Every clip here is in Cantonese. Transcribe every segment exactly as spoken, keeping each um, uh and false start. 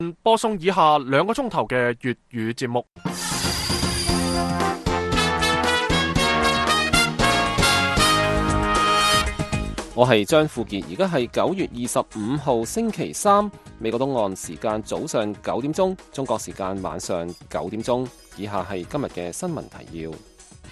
播送以下兩個鐘頭嘅粵語節目。 我係張富傑，而家係九月二十五號星期三，美國東岸時間早上九點鐘，中國時間晚上九點鐘。以下係今日嘅新聞提要。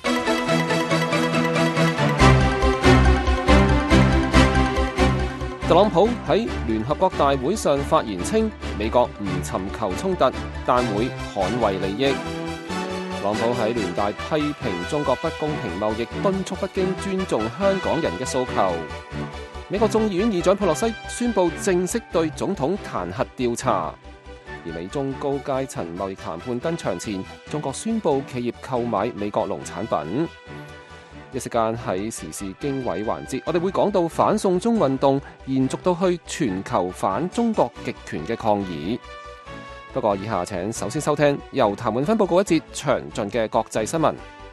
特朗普喺聯合國大會上發言稱，美國唔尋求衝突，但會捍衛利益。特朗普喺聯大批評中國不公平貿易，敦促北京尊重香港人嘅訴求。美國眾議院議長佩洛西宣布正式對總統彈劾調查。而美中高階層貿易談判登場前，中國宣布企業購買美國農產品。一時間喺時事經緯環節，我哋會講到反送中運動延續到去全球反中國極權嘅抗議。不過以下請首先收聽由譚永芬報告一節詳盡嘅國際新聞。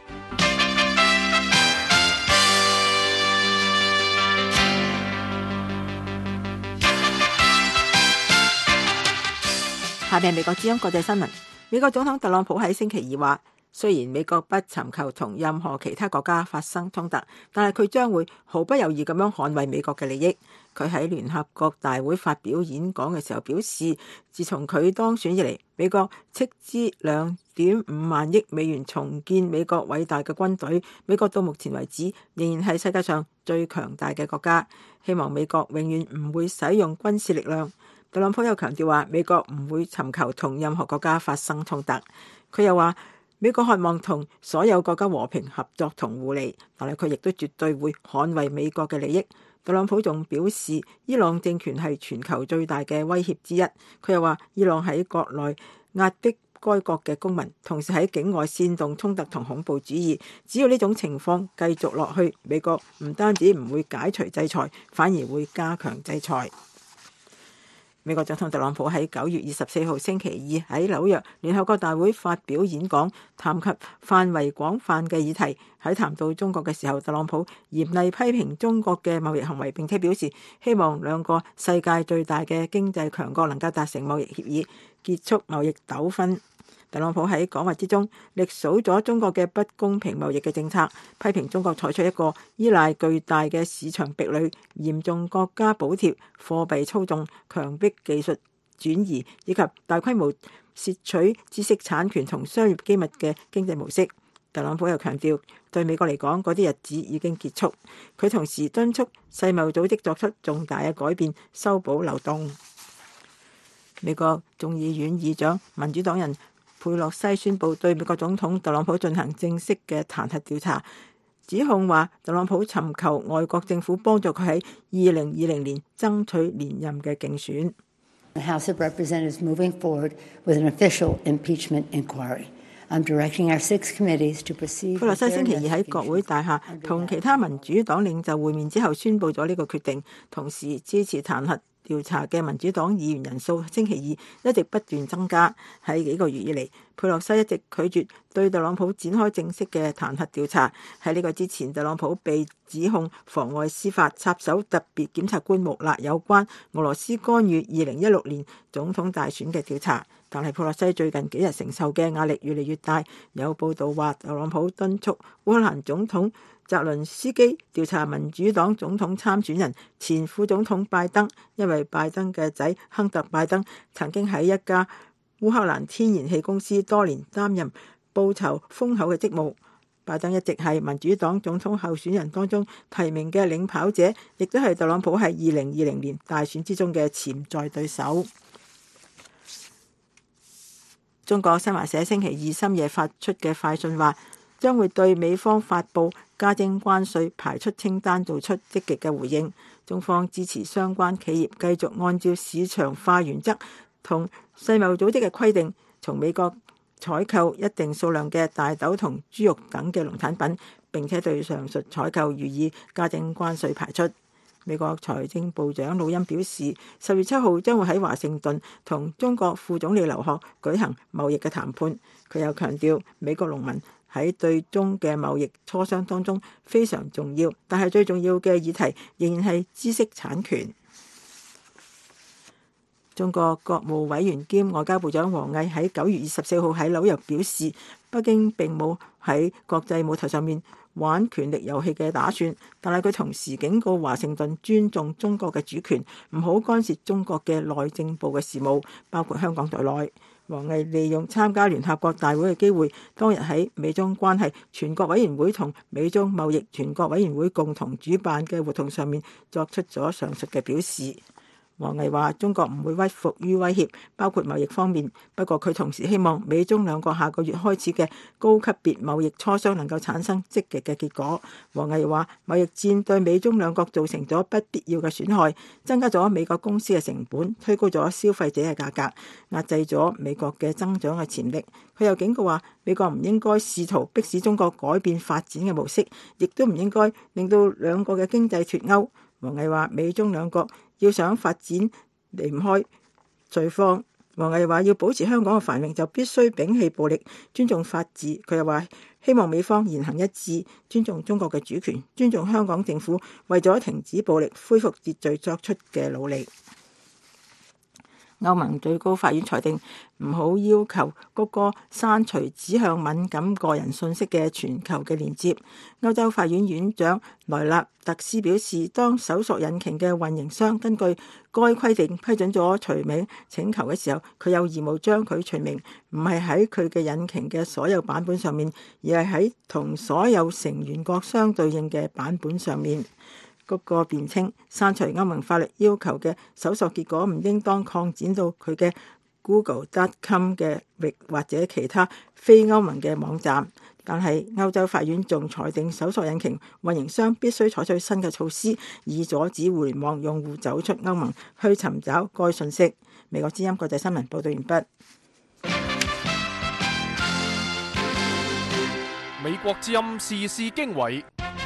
下面美國之音國際新聞。美國總統特朗普喺星期二話，雖然美國不尋求同任何其他國家發生衝突，但係佢將會毫不猶豫咁樣捍衛美國嘅利益。佢喺聯合國大會發表演講嘅時候表示，自從佢當選以嚟，美國斥資兩點五萬億美元重建美國偉大嘅軍隊。美國到目前為止仍然係世界上最強大嘅國家。希望美國永遠唔會使用軍事力量。特朗普又強調話，美國唔會尋求同任何國家發生衝突。佢又話，美國渴望同所有國家和平合作同互利，但係佢亦都絕對會捍衛美國嘅利益。特朗普仲表示，伊朗政權係全球最大嘅威脅之一。佢又話，伊朗喺國內壓迫該國嘅公民，同時喺境外煽動衝突同恐怖主義。只要呢種情況繼續落去，美國唔單止唔會解除制裁，反而會加強制裁。美國總統特朗普喺九月二十四號星期二喺紐約聯合國大會發表演講，談及範圍廣泛嘅議題。喺談到中國嘅時候，特朗普嚴厲批評中國嘅貿易行為，並且表示希望兩個世界最大嘅經濟強國能夠達成貿易協議，結束貿易糾紛。特朗普喺講話之中，力數咗中國嘅不公平貿易嘅政策，批評中國採取一個依賴巨大嘅市場壁壘、嚴重國家補貼、貨幣操縱、強迫技術轉移以及大規模竊取知識產權同商業機密嘅經濟模式。特朗普又強調，對美國嚟講，嗰啲日子已經結束。佢同時敦促世貿組織作出重大嘅改變，修補漏洞。美國眾議院議長民主黨人佩洛西宣布對美國總統特朗普進行正式嘅彈劾調查，指控話特朗普尋求外國政府幫助佢喺二零二零年爭取連任嘅競選。 The House of Representatives moving forward with an official impeachment inquiry. I'm directing our six committees to proceed. 佩洛西星期二喺國會大廈同其他民主黨領袖會面之後，宣布咗呢個決定，同時支持彈劾調查嘅民主黨議員人數星期二一直不斷增加。喺幾個月以嚟，佩洛西一直拒絕對特朗普展開正式嘅彈劾調查。喺呢個之前，特朗普被指控妨礙司法、插手特別檢察官穆勒有關俄羅斯干預二零一六年總統大選嘅調查。但係佩洛西最近幾日承受嘅壓力越嚟越大。有報道話，特朗普敦促烏克蘭總統澤倫斯基調查民主黨總統參選人前副總統拜登，因為拜登嘅仔亨特拜登曾經喺一家烏克蘭天然氣公司多年擔任報酬豐厚嘅職務。拜登一直係民主黨總統候選人當中提名嘅領跑者，亦都係特朗普喺二零二零年大選之中嘅潛在對手。中國新華社星期二深夜發出嘅快訊話，將會對美方發布加徵關稅排除清單做出積極嘅回應。中方支持相關企業繼續按照市場化原則同世貿組織嘅規定，從美國採購一定數量嘅大豆同豬肉等嘅農產品，並且對上述採購予以加徵關稅排除。美國財政部長魯恩表示，十月七號將會喺華盛頓同中國副總理劉鶴舉行貿易嘅談判。佢又強調，美國農民喺對中嘅貿易磋商當中非常重要，但係最重要嘅議題仍然係知識產權。 中國國務委員兼外交部長王毅喺九月二十四號喺紐約表示，北京並冇喺國際舞台上面玩權力遊戲嘅打算，但係佢同時警告華盛頓尊重中國嘅主權，唔好干涉中國嘅內政部嘅事務，包括香港在內。王毅利用參加聯合國大會嘅機會，當日喺美中關係全國委員會同美中貿易全國委員會共同主辦嘅活動上面作出咗上述嘅表示。王毅話：中國唔會屈服於威脅，包括貿易方面。不過佢同時希望美中兩國下個月開始嘅高級別貿易磋商能夠產生積極嘅結果。王毅話：貿易戰對美中兩國造成咗不必要嘅損害，增加咗美國公司嘅成本，推高咗消費者嘅價格，壓制咗美國嘅增長嘅潛力。佢又警告話：美國唔應該試圖迫使中國改變發展嘅模式，亦都唔應該令到兩國嘅經濟脫鈎。王毅話：美中兩國要想發展離唔開對方。王毅話：要保持香港嘅繁榮，就必須摒棄暴力，尊重法治。佢又話：希望美方言行一致，尊重中國嘅主權，尊重香港政府為咗停止暴力、恢復秩序作出嘅努力。歐盟最高法院裁定唔好要求谷歌刪除指向敏感個人信息嘅全球嘅鏈接。歐洲法院院長萊納特斯表示，當搜索引擎嘅運營商根據該規定批准咗除名請求嘅時候，佢有義務將佢除名，唔係喺佢嘅引擎嘅所有版本上面，而係喺同所有成員國相對應嘅版本上面。谷歌辯稱，刪除歐盟法律要求嘅搜索結果唔應當擴展到佢嘅 google dot com 嘅域或者其他非歐盟嘅網站。但係歐洲法院仲裁定搜索引擎運營商必須採取新嘅措施，以阻止互聯網用戶走出歐盟去尋找該信息。美國之音國際新聞報道完畢。 美國之音時事經緯。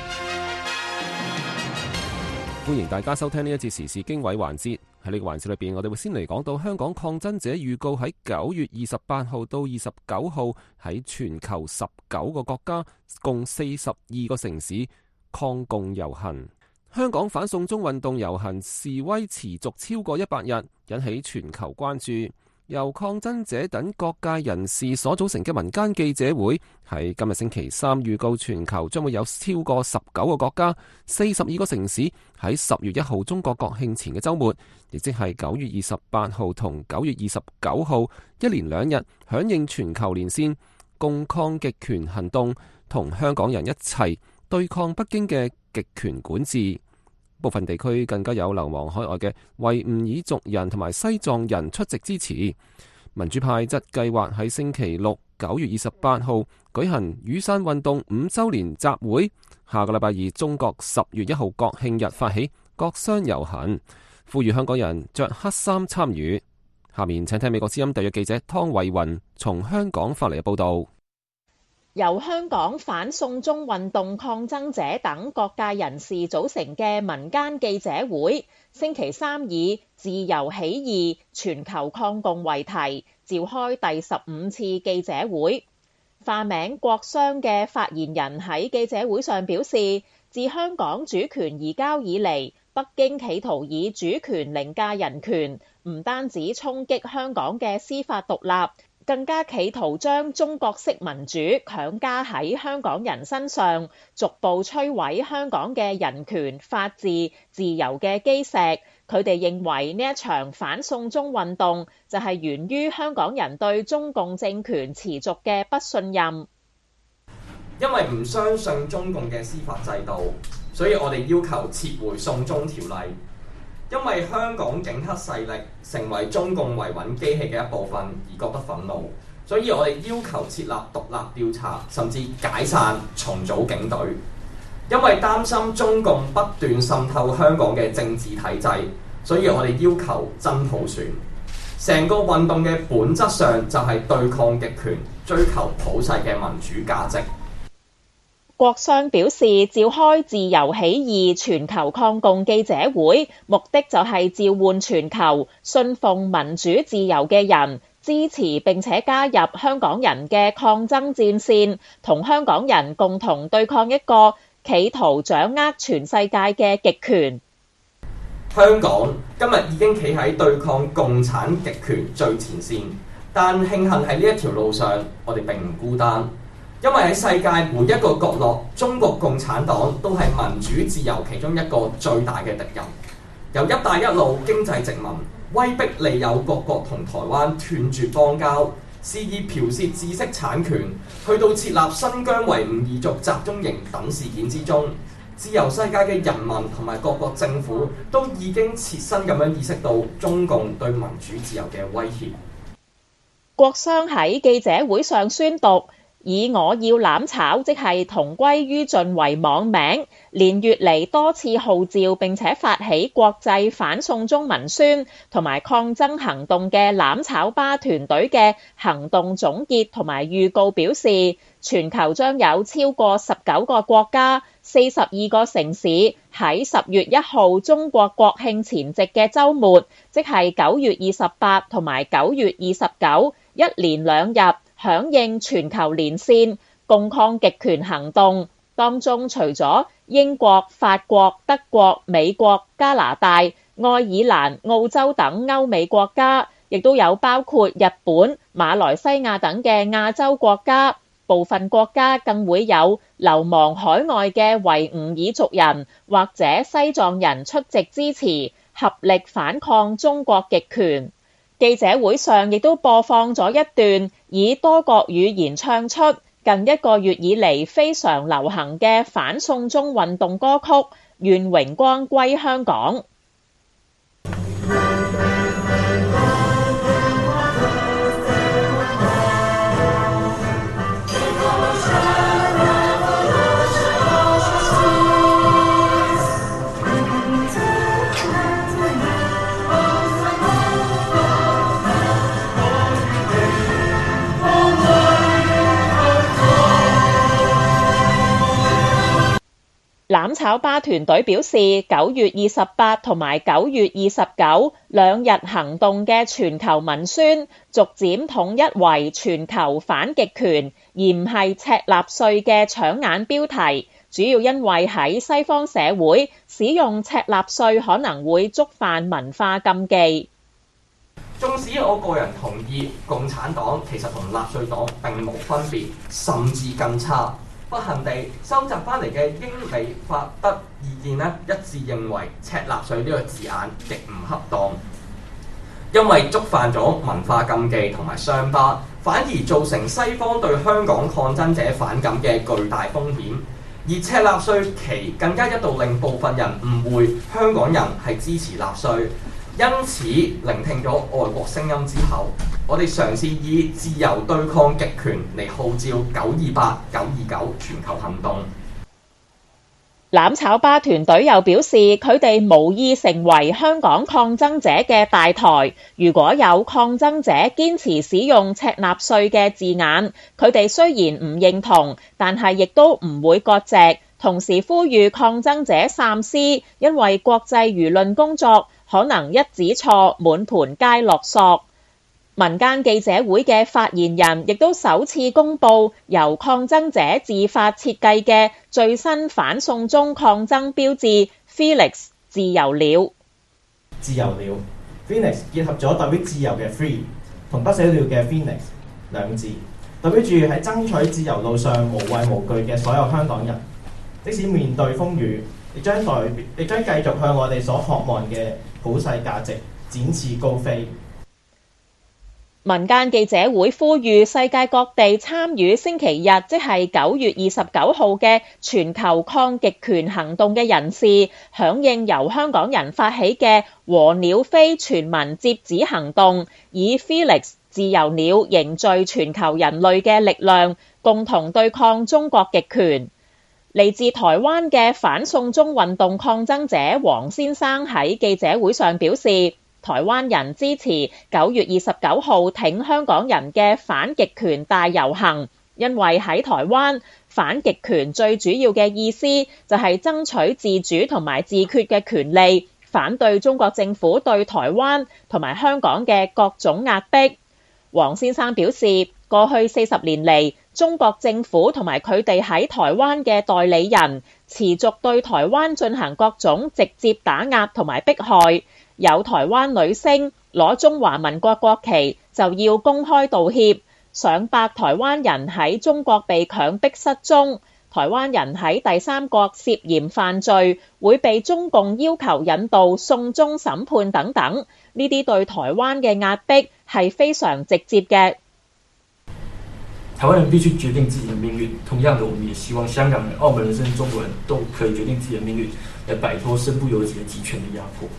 歡迎大家收聽呢一節時事經緯環節。喺呢個環節裏邊，我哋會先嚟講到香港抗爭者預告喺九月二十八號到二十九號喺全球十九個國家，共四十二個城市抗共遊行。香港反送中運動遊行示威持續超過一百日，引起全球關注。由抗爭者等各界人士所組成嘅民間記者會喺今日星期三預告，全球將會有超過十九個國家、四十二個城市喺十月一號中國國慶前嘅週末，亦即係九月二十八號同九月二十九號，一連兩日響應全球連線共抗極權行動，同香港人一齊對抗北京嘅極權管治。部分地區更加有流亡海外嘅維吾爾族人同埋西藏人出席支持。民主派則計劃喺星期六九月二十八號舉行雨傘運動五週年集會，下個禮拜二中國十月一號國慶日發起國殤遊行，呼籲香港人着黑衫參與。下面請聽美國之音特約記者湯慧雲從香港發嚟嘅報導。 由香港反送中運動抗爭者等各界人士組成嘅民間記者會，星期三以自由起義全球抗共為題，召開第十五次記者會。化名國殤嘅發言人喺記者會上表示，自香港主權移交以嚟，北京企圖以主權凌駕人權，唔單止衝擊香港嘅司法獨立，更加企圖將中國式民主強加喺香港人身上，逐步摧毀香港嘅人權、法治、自由嘅基石。佢哋認為呢一場反送中運動就係源於香港人對中共政權持續嘅不信任。 因為唔相信中共嘅司法制度，所以我哋要求撤回送中條例。因為香港警黑勢力成為中共維穩機器嘅一部分而覺得憤怒，所以我哋要求設立獨立調查，甚至解散重組警隊。因為擔心中共不斷滲透香港嘅政治體制，所以我哋要求真普選。成個運動嘅本質上就係對抗極權，追求普世嘅民主價值。 國殤表示，召開自由起義全球抗共記者會，目的就係召喚全球信奉民主自由嘅人，支持並且加入香港人嘅抗爭戰線，同香港人共同對抗一個企圖掌握全世界嘅極權。 香港今日已經企喺對抗共產極權最前線，但慶幸喺呢一條路上，我哋並唔孤單，因為喺世界每一個角落，中國共產黨都係民主自由其中一個最大嘅敵人。由一帶一路經濟殖民、威逼利誘各國同台灣斷絕邦交，肆意剽竊知識產權，去到設立新疆維吾爾族集中營等事件之中，自由世界嘅人民同埋各國政府都已經切身咁樣意識到中共對民主自由嘅威脅。 國殤喺記者會上宣讀，以我要攬炒，即係同歸於盡為網名，連月嚟多次號召並且發起國際反送中文宣同埋抗爭行動嘅攬炒巴團隊嘅行動總結同埋預告表示，全球將有超過十九個國家、四十二個城市喺十月一號中國國慶前夕嘅週末，即係九月二十八同埋九月二十九，一連兩日，響應全球連線共抗極權行動，當中除咗英國、法國、德國、美國、加拿大、愛爾蘭、澳洲等歐美國家，亦都有包括日本、馬來西亞等嘅亞洲國家。部分國家更會有流亡海外嘅維吾爾族人或者西藏人出席支持，合力反抗中國極權。記者會上亦都播放咗一段以多國語言唱出近一個月以嚟非常流行嘅反送中運動歌曲《願榮光歸香港》。攬炒巴團隊表示，九月二十八同埋九月二十九兩日行動嘅全球文宣，逐漸統一為全球反極權，而唔係赤納粹嘅搶眼標題。主要因為喺西方社會，使用赤納粹可能會觸犯文化禁忌。 縱使我個人同意共產黨其實同納粹黨並無分別，甚至更差。不幸地，收集翻嚟嘅英美法德意見呢，一致認為赤納粹呢個字眼極唔恰當，因為觸犯咗文化禁忌同埋傷疤，反而造成西方對香港抗爭者反感嘅巨大風險。而赤納粹旗更加一度令部分人誤會香港人係支持納粹。因此，聆聽咗外國聲音之後，我哋嘗試以自由對抗極權嚟號召九二八、九二九全球行動。 攬炒巴團隊又表示，佢哋無意成為香港抗爭者嘅大台。如果有抗爭者堅持使用赤納粹嘅字眼，佢哋雖然唔認同，但係亦都唔會割席。同時呼籲抗爭者三思，因為國際輿論工作可能一指錯，滿盤皆落索。民間記者會嘅發言人亦都首次公布由抗爭者自發設計嘅最新反送中抗爭標誌 Phoenix 自由鳥。 自由鳥 Phoenix 結合咗代表自由嘅 Free 同不死鳥嘅 Phoenix 兩字，代表住喺爭取自由路上無畏無懼嘅所有香港人，即使面對風雨，亦將代亦將繼續向我哋所渴望嘅普世價值展翅高飛。 民間記者會呼籲世界各地參與星期日，即係九月二十九號嘅全球抗極權行動嘅人士，響應由香港人發起嘅和鳥飛全民接旨行動，以 Felix 自由鳥凝聚全球人類嘅力量，共同對抗中國極權。嚟自台灣嘅反送中運動抗爭者黃先生喺記者會上表示，台灣人支持九月二十九號挺香港人嘅反極權大遊行，因為喺台灣反極權最主要嘅意思就係爭取自主同埋自決嘅權利，反對中國政府對台灣同埋香港嘅各種壓迫。黃先生表示，過去四十年嚟， 中國政府同埋佢哋喺台灣嘅代理人持續對台灣進行各種直接打壓同埋迫害，有台灣女星攞中華民國國旗就要公開道歉，上百台灣人喺中國被強迫失蹤，台灣人喺第三國涉嫌犯罪會被中共要求引渡送中審判等等，呢啲對台灣嘅壓迫係非常直接嘅。 台灣人必須決定自己的命運，同樣的，我們也希望香港人、澳門人甚至中國人都可以決定自己的命運，來擺脫身不由己的集權的壓迫。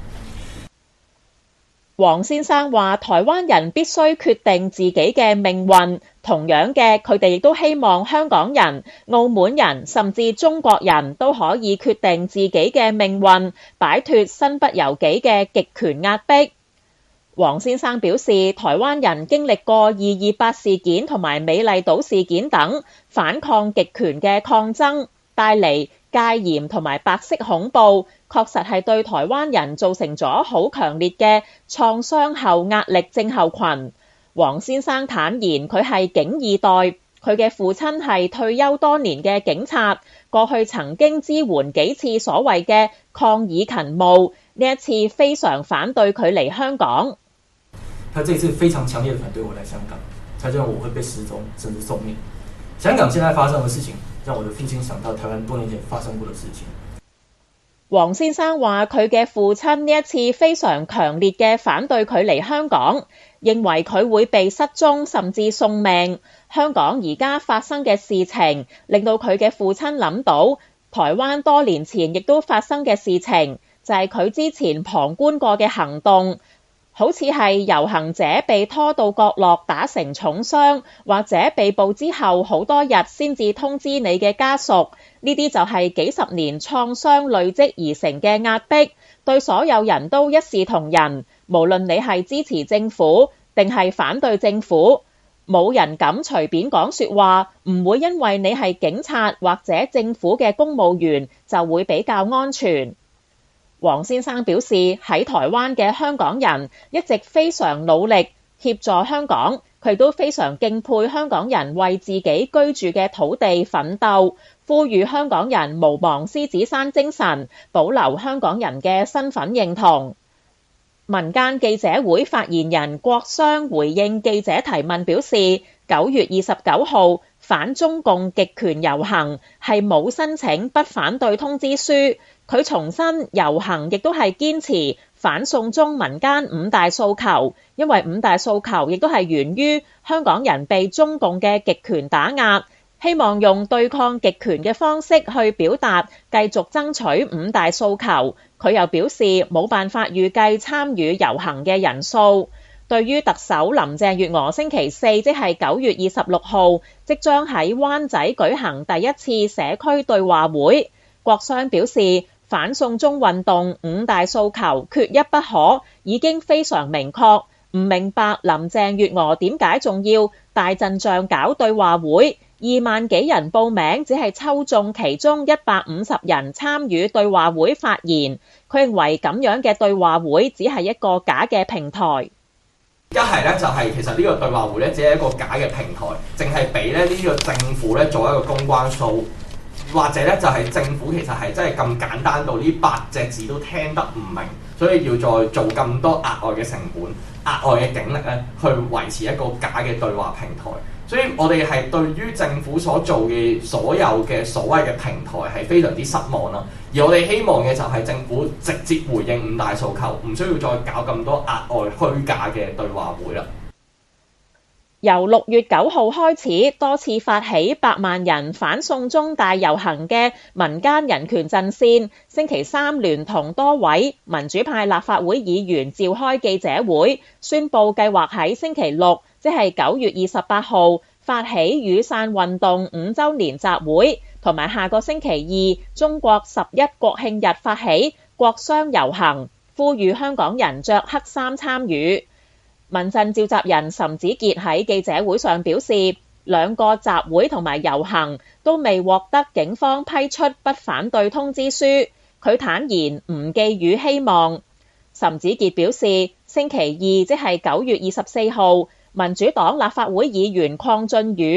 黃先生話：台灣人必須決定自己嘅命運，同樣嘅，佢哋亦都希望香港人、澳門人甚至中國人都可以決定自己嘅命運，擺脫身不由己嘅極權壓迫。黃先生表示，台灣人經歷過二二八事件同埋美麗島事件等反抗極權嘅抗爭，帶嚟戒嚴同埋白色恐怖，確實係對台灣人造成咗好強烈嘅創傷後壓力症候群。黃先生坦言，佢係警二代，佢嘅父親係退休多年嘅警察，過去曾經支援幾次所謂嘅抗議勤務，呢一次非常反對佢嚟香港。 他這次非常強烈的反對我來香港，他認為我會被失蹤甚至送命。香港現在發生的事情，讓我的父親想到台灣多年前發生過的事情。 黃先生話佢嘅父親呢一次非常強烈嘅反對佢嚟香港，認為佢會被失蹤甚至送命。香港而家發生嘅事情，令到佢嘅父親諗到台灣多年前亦都發生嘅事情，就係佢之前旁觀過嘅行動。好似係遊行者被拖到角落打成重傷，或者被捕之後好多日先至通知你嘅家屬，呢啲就係幾十年創傷累積而成嘅壓迫，對所有人都一視同仁，無論你係支持政府定係反對政府，冇人敢隨便講說話，唔會因為你係警察或者政府嘅公務員就會比較安全。黃先生表示，喺台灣嘅香港人一直非常努力協助香港，佢都非常敬佩香港人為自己居住嘅土地奮鬥，呼籲香港人毋忘獅子山精神，保留香港人嘅身份認同。民間記者會發言人郭襄回應記者提問表示，九月二十九號反中共極權遊行係冇申請不反對通知書。佢重申遊行亦都係堅持反送中民間五大訴求，因為五大訴求亦都係源於香港人被中共嘅極權打壓，希望用對抗極權嘅方式去表達，繼續爭取五大訴求。佢又表示冇辦法預計參與遊行嘅人數。對於特首林鄭月娥星期四即係九月二十六號即將喺灣仔舉行第一次社區對話會，郭襄表示反送中運動五大訴求缺一不可，已經非常明確，唔明白林鄭月娥點解仲要大陣仗搞對話會，二萬幾人報名只係抽中其中一百五十人參與對話會發言，佢認為咁樣嘅對話會只係一個假嘅平台。 一係咧就係其實呢個對話會咧只係一個假嘅平台，淨係俾咧呢個政府咧做一個公關數，或者咧就係政府其實係真係咁簡單到呢八隻字都聽得唔明，所以要再做咁多額外嘅成本、額外嘅警力咧去維持一個假嘅對話平台。所以我哋係對於政府所做嘅所有嘅所謂嘅平台係非常之失望啦。而我哋希望嘅就係政府直接回應五大訴求，唔需要再搞咁多額外虛假嘅對話會啦。 由六月九號開始，多次發起百萬人反送中大遊行嘅民間人權陣線，星期三聯同多位民主派立法會議員召開記者會，宣布計劃喺星期六，即係九月二十八號發起雨傘運動五週年集會，同埋下個星期二中國十一國慶日發起國殤遊行，呼籲香港人着黑衫參與。民陣召集人岑子傑喺記者會上表示，兩個集會同埋遊行都未獲得警方批出不反對通知書，佢坦言唔寄予希望。岑子傑表示，星期二即係九月二十四號，民主黨立法會議員鄺俊宇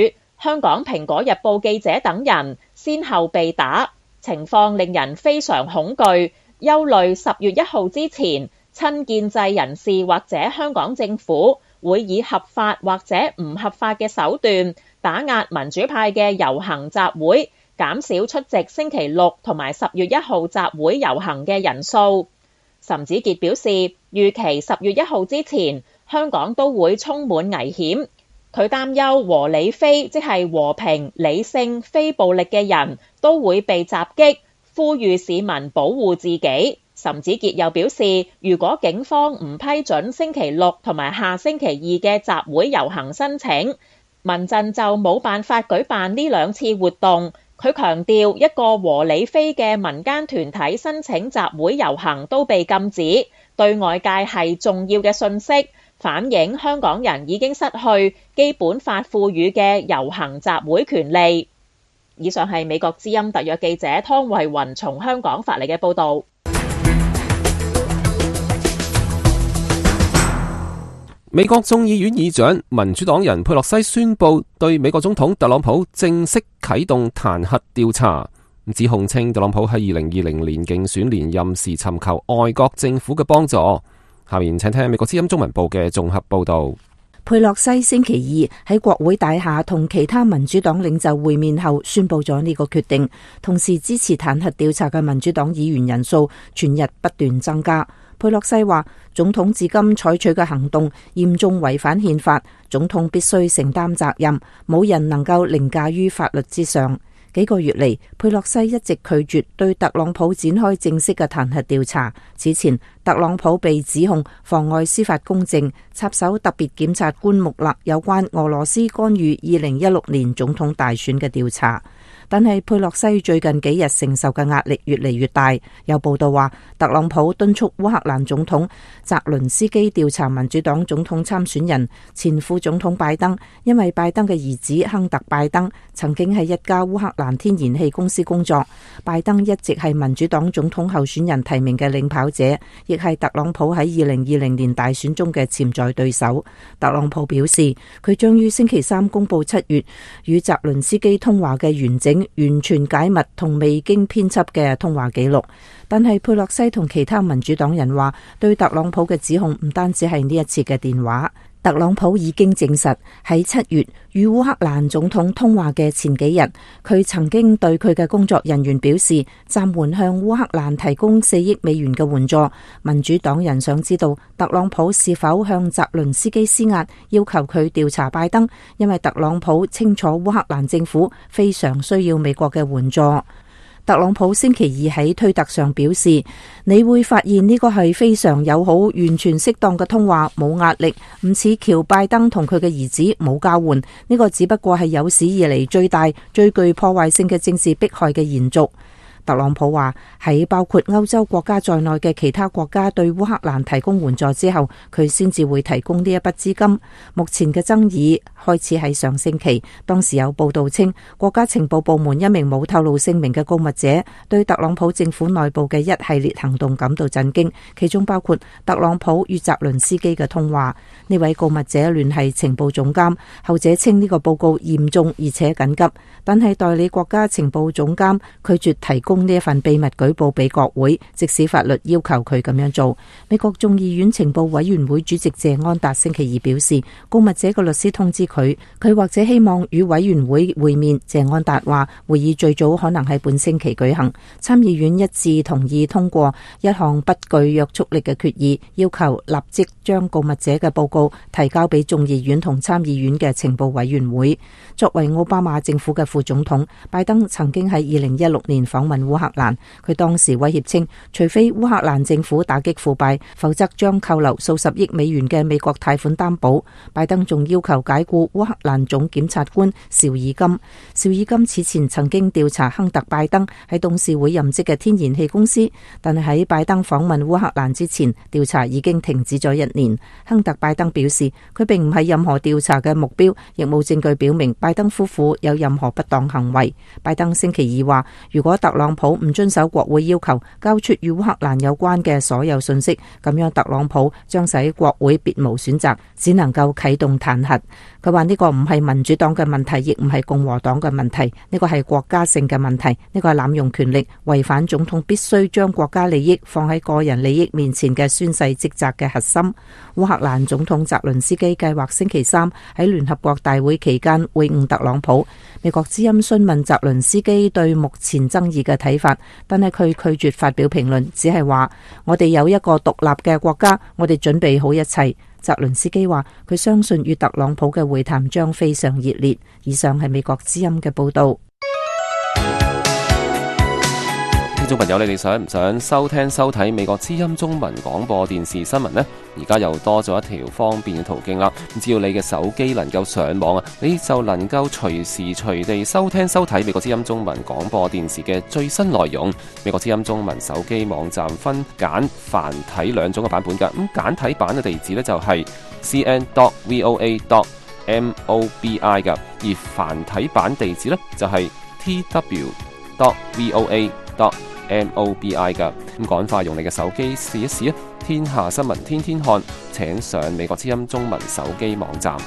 香港蘋果日報記者等人先後被打，情況令人非常恐懼，憂慮十月一號之前，親建制人士或者香港政府會以合法或者唔合法嘅手段打壓民主派嘅遊行集會，減少出席星期六同埋十月一號集會遊行嘅人數。岑子傑表示，預期十月一號之前，香港都會充滿危險。佢擔憂和理非，即係和平、理性、非暴力嘅人都會被襲擊，呼籲市民保護自己。岑子傑又表示，如果警方唔批准星期六同埋下星期二嘅集會遊行申請，民陣就冇辦法舉辦呢兩次活動。佢強調，一個和理非嘅民間團體申請集會遊行都被禁止，對外界係重要嘅訊息，反映香港人已經失去基本法賦予嘅遊行集會權利。以上係美國之音特約記者湯慧雲從香港發嚟嘅報導。 美國眾議院議長民主黨人佩洛西宣布對美國總統特朗普正式啟動彈劾調查，指控稱特朗普喺二零二零年競選連任時尋求外國政府嘅幫助。下面請聽美國之音中文部嘅綜合報導。 佩洛西星期二喺國會大廈同其他民主黨領袖會面後宣布咗呢個決定，同時支持彈劾調查嘅民主黨議員人數全日不斷增加。佩洛西話，總統至今採取嘅行動嚴重違反憲法，總統必須承擔責任，冇人能夠凌駕於法律之上。幾個月嚟，佩洛西一直拒絕對特朗普展開正式嘅彈劾調查。此前，特朗普被指控妨礙司法公正，插手特別檢察官穆勒有關俄羅斯干預二零一六年總統大選嘅調查。但係佩洛西最近幾日承受嘅壓力越嚟越大。有報道話，特朗普敦促烏克蘭總統澤倫斯基調查民主黨總統參選人前副總統拜登，因為拜登嘅兒子亨特拜登曾經喺一家烏克蘭天然氣公司工作。拜登一直係民主黨總統候選人提名嘅領跑者，亦係特朗普喺二零二零年大選中嘅潛在對手。特朗普表示，佢將於星期三公布七月與澤倫斯基通話嘅完整、完全解密同未經編輯嘅通話記錄。但係佩洛西同其他民主黨人話，對特朗普嘅指控唔單止係呢一次嘅電話。特朗普已經證實喺七月與烏克蘭總統通話嘅前幾日，佢曾經對佢嘅工作人員表示暫緩向烏克蘭提供四億美元嘅援助。民主黨人想知道特朗普是否向澤倫斯基施壓，要求佢調查拜登，因為特朗普清楚烏克蘭政府非常需要美國嘅援助。特朗普星期二喺推特上表示，你會發現呢個係非常友好、完全適當嘅通話，冇壓力，唔似喬拜登同佢嘅兒子冇交換。呢個只不過係有史以嚟最大、最具破壞性嘅政治迫害嘅延續。特朗普話喺包括歐洲國家在內嘅其他國家對烏克蘭提供援助之後，佢先至會提供呢一筆資金。目前嘅爭議開始喺上星期，當時有報道稱國家情報部門一名冇透露姓名嘅告密者對特朗普政府內部嘅一系列行動感到震驚，其中包括特朗普與澤倫斯基嘅通話。呢位告密者聯繫情報總監，後者稱呢個報告嚴重而且緊急，但係代理國家情報總監拒絕提供呢一份秘密舉報俾國會，即使法律要求佢咁樣做。美國眾議院情報委員會主席謝安達星期二表示，告密者嘅律師通知佢，佢或者希望與委員會會面。謝安達話，會議最早可能喺本星期舉行。參議院一致同意通過一項不具約束力嘅決議，要求立即將告密者嘅報告提交俾眾議院同參議院嘅情報委員會。作為奧巴馬政府嘅副總統，拜登曾經喺二零一六年訪問烏克蘭，佢當時威脅稱，除非烏克蘭政府打擊腐敗，否則將扣留數十億美元嘅美國貸款擔保。拜登仲要求解僱烏克蘭總檢察官邵爾金。邵爾金此前曾經調查亨特拜登喺董事會任職嘅天然氣公司，但係喺拜登訪問烏克蘭之前，調查已經停止咗一年。亨特拜登表示，佢並唔係任何調查嘅目標，亦冇證據表明拜登夫婦有任何不當行為。拜登星期二話，如果特朗朗普唔遵守國會要求，交出與烏克蘭有關嘅所有信息，咁樣特朗普將使國會別無選擇，只能夠啟動彈劾。佢話呢個唔係民主黨嘅問題，亦唔係共和黨嘅問題，呢個係國家性嘅問題，呢個係濫用權力、違反總統必須將國家利益放喺個人利益面前嘅宣誓職責嘅核心。烏克蘭總統澤倫斯基計劃星期三喺聯合國大會期間會晤特朗普。美國之音詢問澤倫斯基對目前爭議嘅睇法，但係佢拒絕發表評論，只係話我哋有一個獨立嘅國家，我哋準備好一切。澤倫斯基話佢相信與特朗普嘅會談將非常熱烈。以上係美國之音嘅報道。 聽眾朋友，你哋想唔想收聽收睇美國之音中文廣播電視新聞呢？而家又多咗一條方便嘅途徑啦。只要你嘅手機能夠上網啊，你就能夠隨時隨地收聽收睇美國之音中文廣播電視嘅最新內容。美國之音中文手機網站分簡繁體兩種嘅版本㗎。咁簡體版嘅地址呢，就係 c n dot v o a dot m o b i 㗎，而繁體版地址呢，就係 t w dot v o a dot m o b i 㗎。咁趕快用你嘅手機試一試啊！天下新聞天天看，請上美國之音中文手機網站。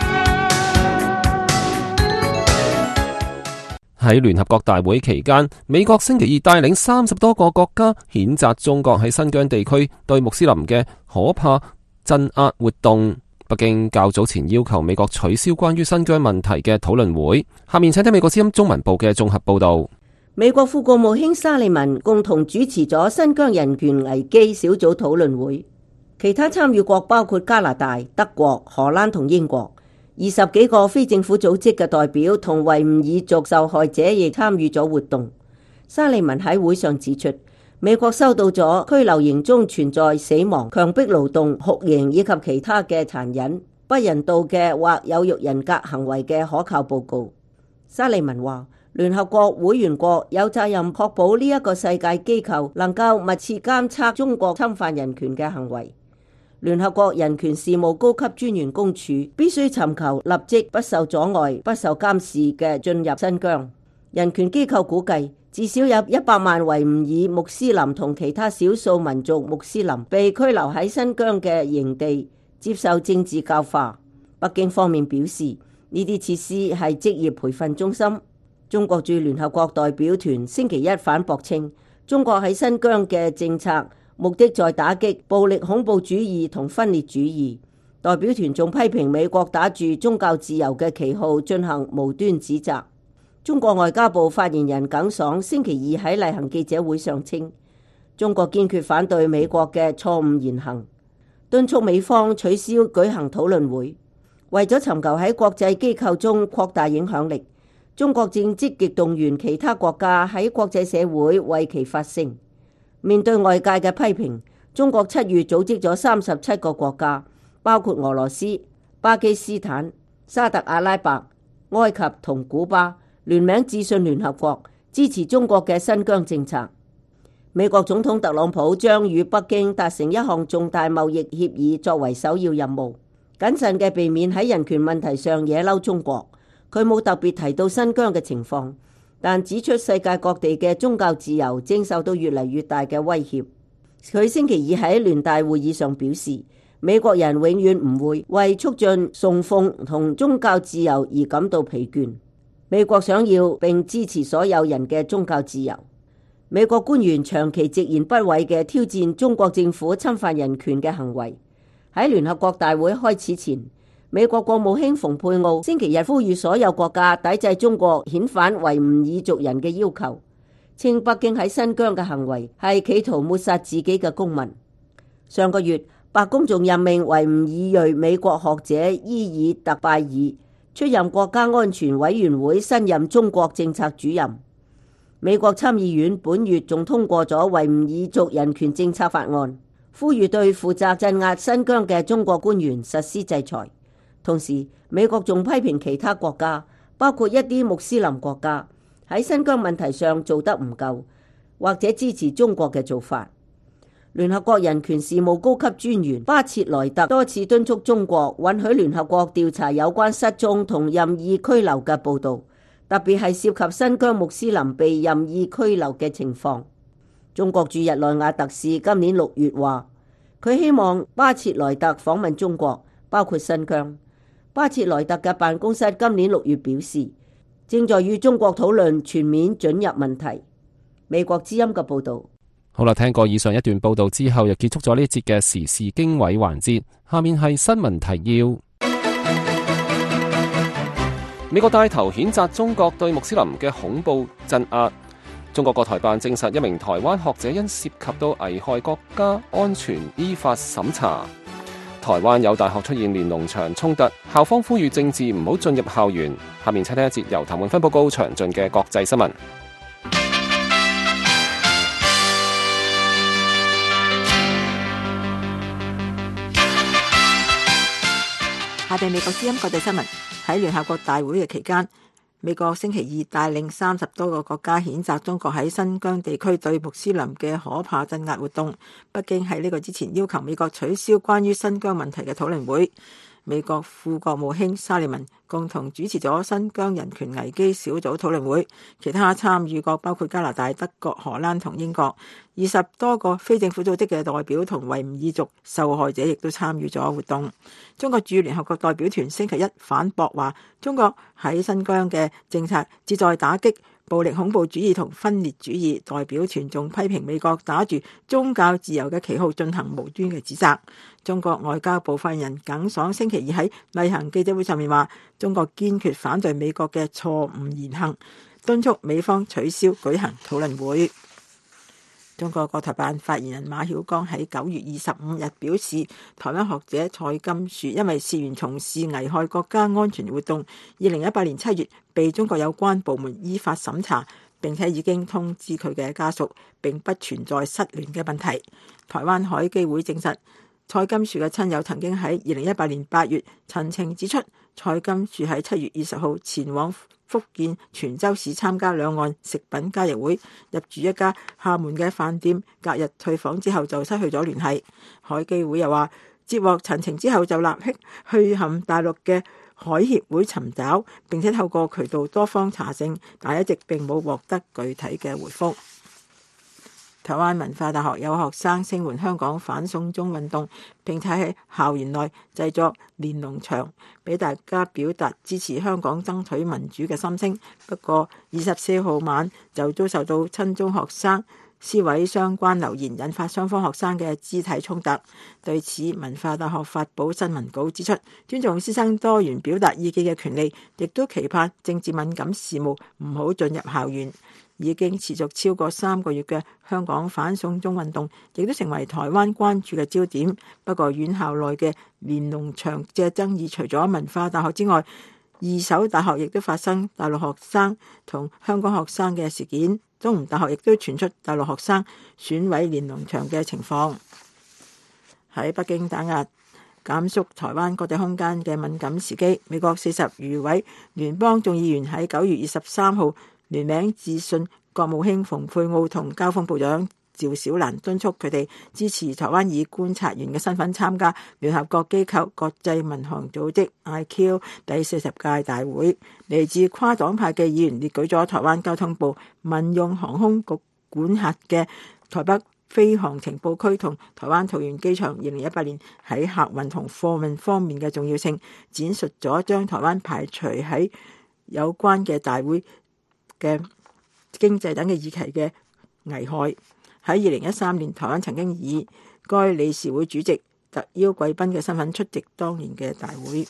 喺聯合國大會期間，美國星期二帶領三十多個國家譴責中國喺新疆地區對穆斯林嘅可怕鎮壓活動。北京較早前要求美國取消關於新疆問題嘅討論會。下面請聽美國之音中文部嘅綜合報道。 美國副國務卿沙利文共同主持咗新疆人權危機小組討論會，其他參與國包括加拿大、德國、荷蘭同英國，二十幾個非政府組織嘅代表同維吾爾族受害者亦參與咗活動。沙利文喺會上指出，美國收到咗拘留營中存在死亡、強迫勞動、酷刑以及其他嘅殘忍、不人道嘅或有辱人格行為嘅可靠報告。沙利文話，聯合國會員國有責任確保呢一個世界機構能夠密切監測中國侵犯人權嘅行為。聯合國人權事務高級專員公署必須尋求立即不受阻礙、不受監視嘅進入新疆。人權機構估計，至少有一百萬維吾爾穆斯林同其他少數民族穆斯林被拘留喺新疆嘅營地，接受政治教化。北京方面表示，呢啲設施係職業培訓中心。中國駐聯合國代表團星期一反駁稱，中國喺新疆嘅政策目的在打擊暴力恐怖主義同分裂主義。代表團仲批評美國打住宗教自由嘅旗號進行無端指責。中國外交部發言人耿爽星期二喺例行記者會上稱，中國堅決反對美國嘅錯誤言行，敦促美方取消舉行討論會。為咗尋求喺國際機構中擴大影響力，中國正積極動員其他國家喺國際社會為其發聲。面對外界嘅批評，中國七月組織咗三十七個國家，包括俄羅斯、巴基斯坦、沙特阿拉伯、埃及同古巴，聯名致信聯合國，支持中國嘅新疆政策。美國總統特朗普將與北京達成一項重大貿易協議作為首要任務，謹慎嘅避免喺人權問題上惹嬲中國。佢冇特別提到新疆嘅情況，但指出世界各地嘅宗教自由正受到越嚟越大嘅威脅。佢星期二喺聯大會議上表示，美國人永遠唔會為促進崇奉同宗教自由而感到疲倦。美國想要並支持所有人嘅宗教自由。美國官員長期直言不諱嘅挑戰中國政府侵犯人權嘅行為。喺聯合國大會開始前，美國國務卿蓬佩奧星期日呼籲所有國家抵制中國遣返維吾爾族人嘅要求，稱北京喺新疆嘅行為係企圖抹殺自己嘅公民。上個月，白宮仲任命維吾爾裔美國學者伊爾特拜爾出任國家安全委員會新任中國政策主任。美國參議院本月仲通過咗維吾爾族人權政策法案，呼籲對負責鎮壓新疆嘅中國官員實施制裁。同時，美國仲批評其他國家，包括一啲穆斯林國家，喺新疆問題上做得唔夠，或者支持中國嘅做法。聯合國人權事務高級專員巴切萊特多次敦促中國允許聯合國調查有關失蹤同任意拘留嘅報導， 特別係涉及新疆穆斯林被任意拘留嘅情況。中國駐日內瓦特使今年六月話，佢希望巴切萊特訪問中國，包括新疆。巴切萊特嘅辦公室今年六月表示，正在與中國討論全面准入問題。美國之音嘅報導。 好啦，聽過以上一段報導之後，又結束咗呢節嘅時事經緯環節。下面係新聞提要。美國帶頭譴責中國對穆斯林嘅恐怖鎮壓。中國國台辦證實一名台灣學者因涉及到危害國家安全依法審查。台灣有大學出現連儂牆衝突，校方呼籲政治唔好進入校園。下面請聽一節由譚永芬報告詳盡嘅國際新聞。 下地美國之音國際新聞。喺聯合國大會嘅期間，美國星期二帶領三十多個國家譴責中國喺新疆地區對穆斯林嘅可怕鎮壓活動。北京喺呢個之前要求美國取消關於新疆問題嘅討論會。美國副國務卿沙利文共同主持咗新疆人權危機小組討論會，其他參與國包括加拿大、德國、荷蘭同英國，二十多個非政府組織嘅代表同維吾爾族受害者亦都參與咗活動。中國駐聯合國代表團星期一反駁話，中國喺新疆嘅政策旨在打擊暴力恐怖主義同分裂主義。代表團仲批評美國打住宗教自由嘅旗號進行無端嘅指責。中國外交部發言人耿爽星期二喺例行記者會上面話，中國堅決反對美國嘅錯誤言行，敦促美方取消舉行討論會。中國國台辦發言人馬曉光喺九月二十五日表示，台灣學者蔡金樹因為涉嫌從事危害國家安全活動，二零一八年七月被中國有關部門依法審查，並且已經通知佢嘅家屬，並不存在失聯嘅問題。台灣海基會證實，蔡金樹嘅親友曾經喺二零一八年八月陳情指出，蔡金樹喺七月二十號前往福建泉州市參加兩岸食品交易會，入住一家廈門嘅飯店，隔日退房之後就失去咗聯繫。海基會又話，接獲陳情之後就立即去向大陸嘅海協會尋找，並且透過渠道多方查證，但一直並冇獲得具體嘅回覆。台灣文化大學有學生聲援香港反送中運動，並且喺校園內製作連儂牆，俾大家表達支持香港爭取民主嘅心聲。不過二十四號晚就遭受到親中學生撕毀相關留言，引發雙方學生嘅肢體衝突。對此，文化大學發布新聞稿指出，尊重師生多元表達意見嘅權利，亦都期盼政治敏感事務唔好進入校園。已經持續超過三個月嘅香港反送中運動，亦都成為台灣關注嘅焦點。不過，院校內嘅連儂牆嘅爭議，除咗文化大學之外，二手大學亦都發生大陸學生同香港學生嘅事件。中吳大學亦都傳出大陸學生損毀連儂牆嘅情況。喺北京打壓減縮台灣國際空間嘅敏感時機，美國四十餘位聯邦眾議員喺九月二十三號聯名致信國務卿蓬佩奧同交通部長趙小蘭，敦促佢哋支持台灣以觀察員嘅身份參加聯合國機構國際民航組織 I C A O 第四十屆大會。嚟自跨黨派嘅議員列舉咗台灣交通部民用航空局管轄嘅台北飛航情報區同台灣桃園機場二零一八年喺客運同貨運方面嘅重要性，展述咗將台灣排除喺有關嘅大會嘅經濟等嘅議題嘅危害。喺二零一三年，台灣曾經以該理事會主席特邀貴賓嘅身份出席當年嘅大會。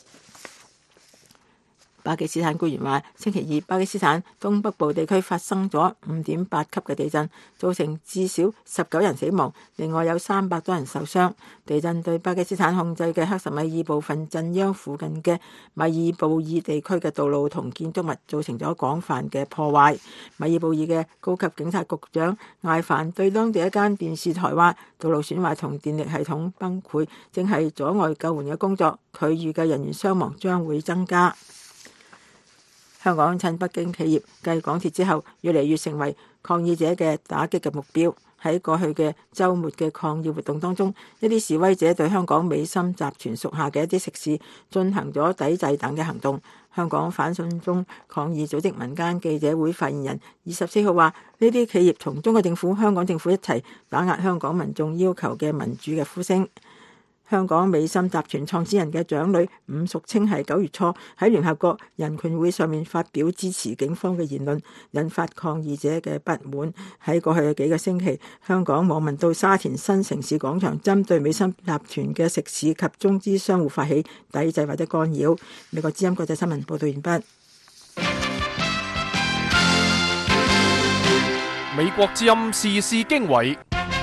巴基斯坦官員話，星期二巴基斯坦東北部地區發生咗五點八級嘅地震，造成至少十九人死亡，另外有三百多人受傷。地震對巴基斯坦控制嘅克什米爾部分震央附近嘅米爾布爾地區嘅道路同建築物造成咗廣泛嘅破壞。米爾布爾嘅高級警察局長艾凡對當地一間電視台話，道路損壞同電力系統崩潰正係阻礙救援嘅工作，佢預計人員傷亡將會增加。香港趁北京企業繼港鐵之後，越嚟越成為抗議者嘅打擊嘅目標。 喺過去嘅週末嘅抗議活動當中，一啲示威者對香港美心集團屬下嘅一啲食肆進行咗抵制等嘅行動。香港反送中抗議組織民間記者會發言人二十四號話：呢啲企業同中國政府、香港政府一齊打壓香港民眾要求嘅民主嘅呼聲。香港美心集團創始人嘅長女伍淑清係九月初喺聯合國人權會上面發表支持警方嘅言論，引發抗議者嘅不滿。喺過去嘅幾個星期，香港網民到沙田新城市廣場針對美心集團嘅食肆及中資商戶發起抵制或者干擾。美國之音國際新聞報道完畢。 美國之音時事經緯。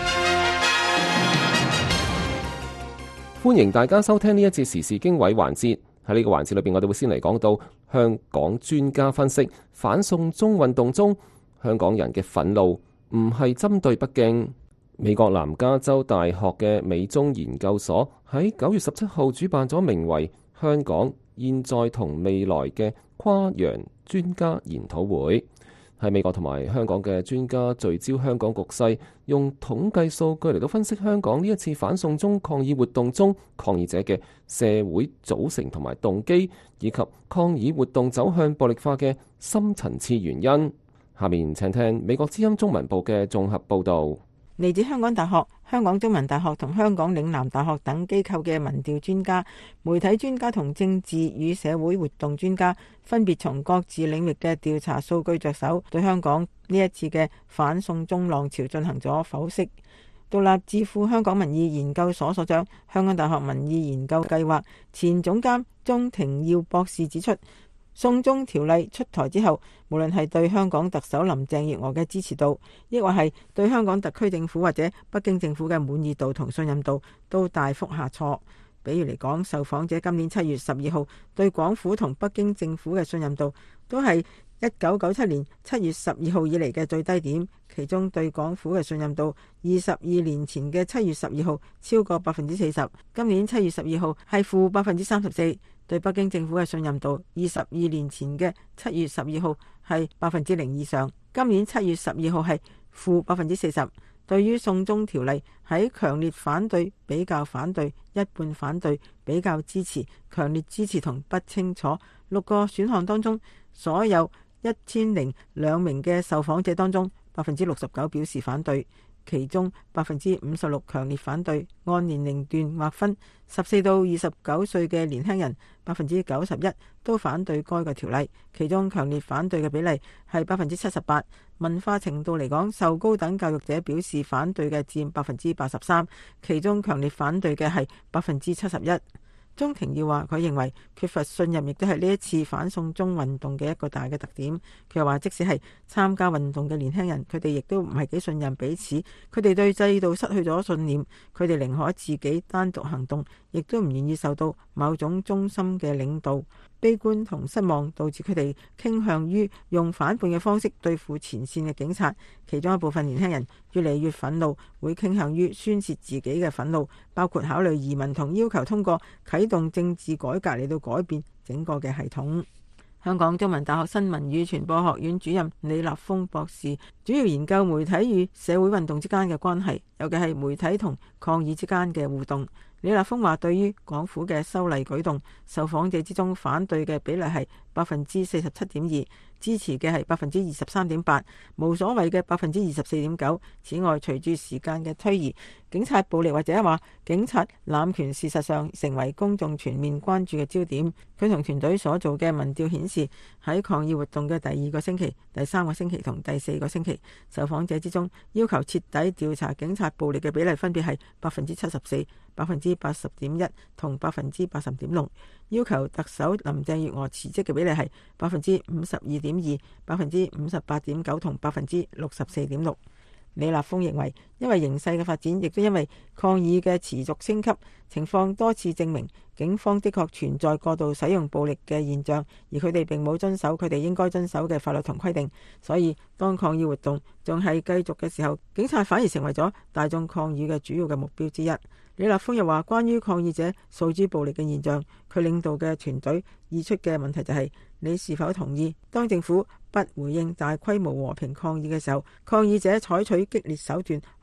歡迎大家收聽呢一節時事經緯環節。喺呢個環節裏邊，我哋會先嚟講到香港專家分析反送中運動中香港人嘅憤怒唔係針對北京。美國南加州大學嘅美中研究所喺九月十七號主辦咗名為《香港現在同未來》嘅跨洋專家研討會。喺美國同埋香港嘅專家聚焦香港局勢，用統計數據嚟到分析香港呢一次反送中抗議活動中抗議者嘅社會組成同埋動機，以及抗議活動走向暴力化嘅深層次原因。下面請聽美國之音中文部嘅綜合報導。 嚟自香港大學、香港中文大學同香港嶺南大學等機構嘅民調專家、媒體專家同政治與社會活動專家，分別從各自領域嘅調查數據着手，對香港呢一次嘅反送中浪潮進行咗剖析。獨立智庫香港民意研究所所長、香港大學民意研究計劃前總監鍾庭耀博士指出，送中條例出台之後，無論係對香港特首林鄭月娥嘅支持度，抑或係對香港特區政府或者北京政府嘅滿意度同信任度，都大幅下挫。比如嚟講，受訪者今年七月十二號對港府同北京政府嘅信任度，都係一九九七年七月十二號以嚟嘅最低點。其中對港府嘅信任度，二十二年前嘅七月十二號超過百分之四十，今年七月十二號係負百分之三十四。對北京政府嘅信任度，二十二年前嘅七月十二號係百分之零以上，今年七月十二號係負百分之四十。對於送中條例，喺強烈反對、比較反對、一半反對、比較支持、強烈支持同不清楚六個選項當中，所有一千零兩名嘅受訪者當中，百分之六十九表示反對。其中百分之五十六強烈反對，按年齡段劃分，十四到二十九歲嘅年輕人百分之九十一都反對該個條例，其中強烈反對嘅比例係百分之七十八。文化程度嚟講，受高等教育者表示反對嘅佔百分之八十三，其中強烈反對嘅係百分之七十一。鍾庭耀話：佢認為缺乏信任亦都係呢一次反送中運動嘅一個大嘅特點。佢又話，即使係參加運動嘅年輕人，佢哋亦都唔係幾信任彼此，佢哋對制度失去咗信念，佢哋寧可自己單獨行動，亦都唔願意受到某種中心嘅領導。悲觀同失望導致佢哋傾向於用反叛嘅方式對付前線嘅警察。其中一部分年輕人越嚟越憤怒，會傾向於宣泄自己嘅憤怒，包括考慮移民同要求通過啟動政治改革嚟到改變整個嘅系統。香港中文大學新聞與傳播學院主任李立峰博士主要研究媒體與社會運動之間嘅關係，尤其係媒體同抗議之間嘅互動。李立峰話，對於港府嘅修例舉動，受訪者之中反對嘅比例係百分之四十七點二，支持嘅係百分之二十三點八，無所謂嘅百分之二十四點九。此外，隨住時間嘅推移，警察暴力或者話警察濫權事實上成為公眾全面關注嘅焦點。佢同團隊所做嘅民調顯示，喺抗議活動嘅第二個星期、第三個星期同第四個星期，受訪者之中要求徹底調查警察暴力嘅比例分別係百分之七十四、百分之八十點一同百分之八十點六，要求特首林鄭月娥辭職嘅比例係百分之五十二點二、百分之五十八點九同百分之六十四點六。李立峰認為，因為形勢嘅發展，亦都因為抗議嘅持續升級，情況多次證明警方的確存在過度使用暴力嘅現象，而佢哋並冇遵守佢哋應該遵守嘅法律同規定。所以當抗議活動仲係繼續嘅時候，警察反而成為咗大眾抗議嘅主要嘅目標之一。李立峰又話，關於抗議者訴諸暴力嘅現象，佢領導嘅團隊議出嘅問題就係，你是否同意當政府不回應大規模和平抗議嘅時候，抗議者採取激烈手段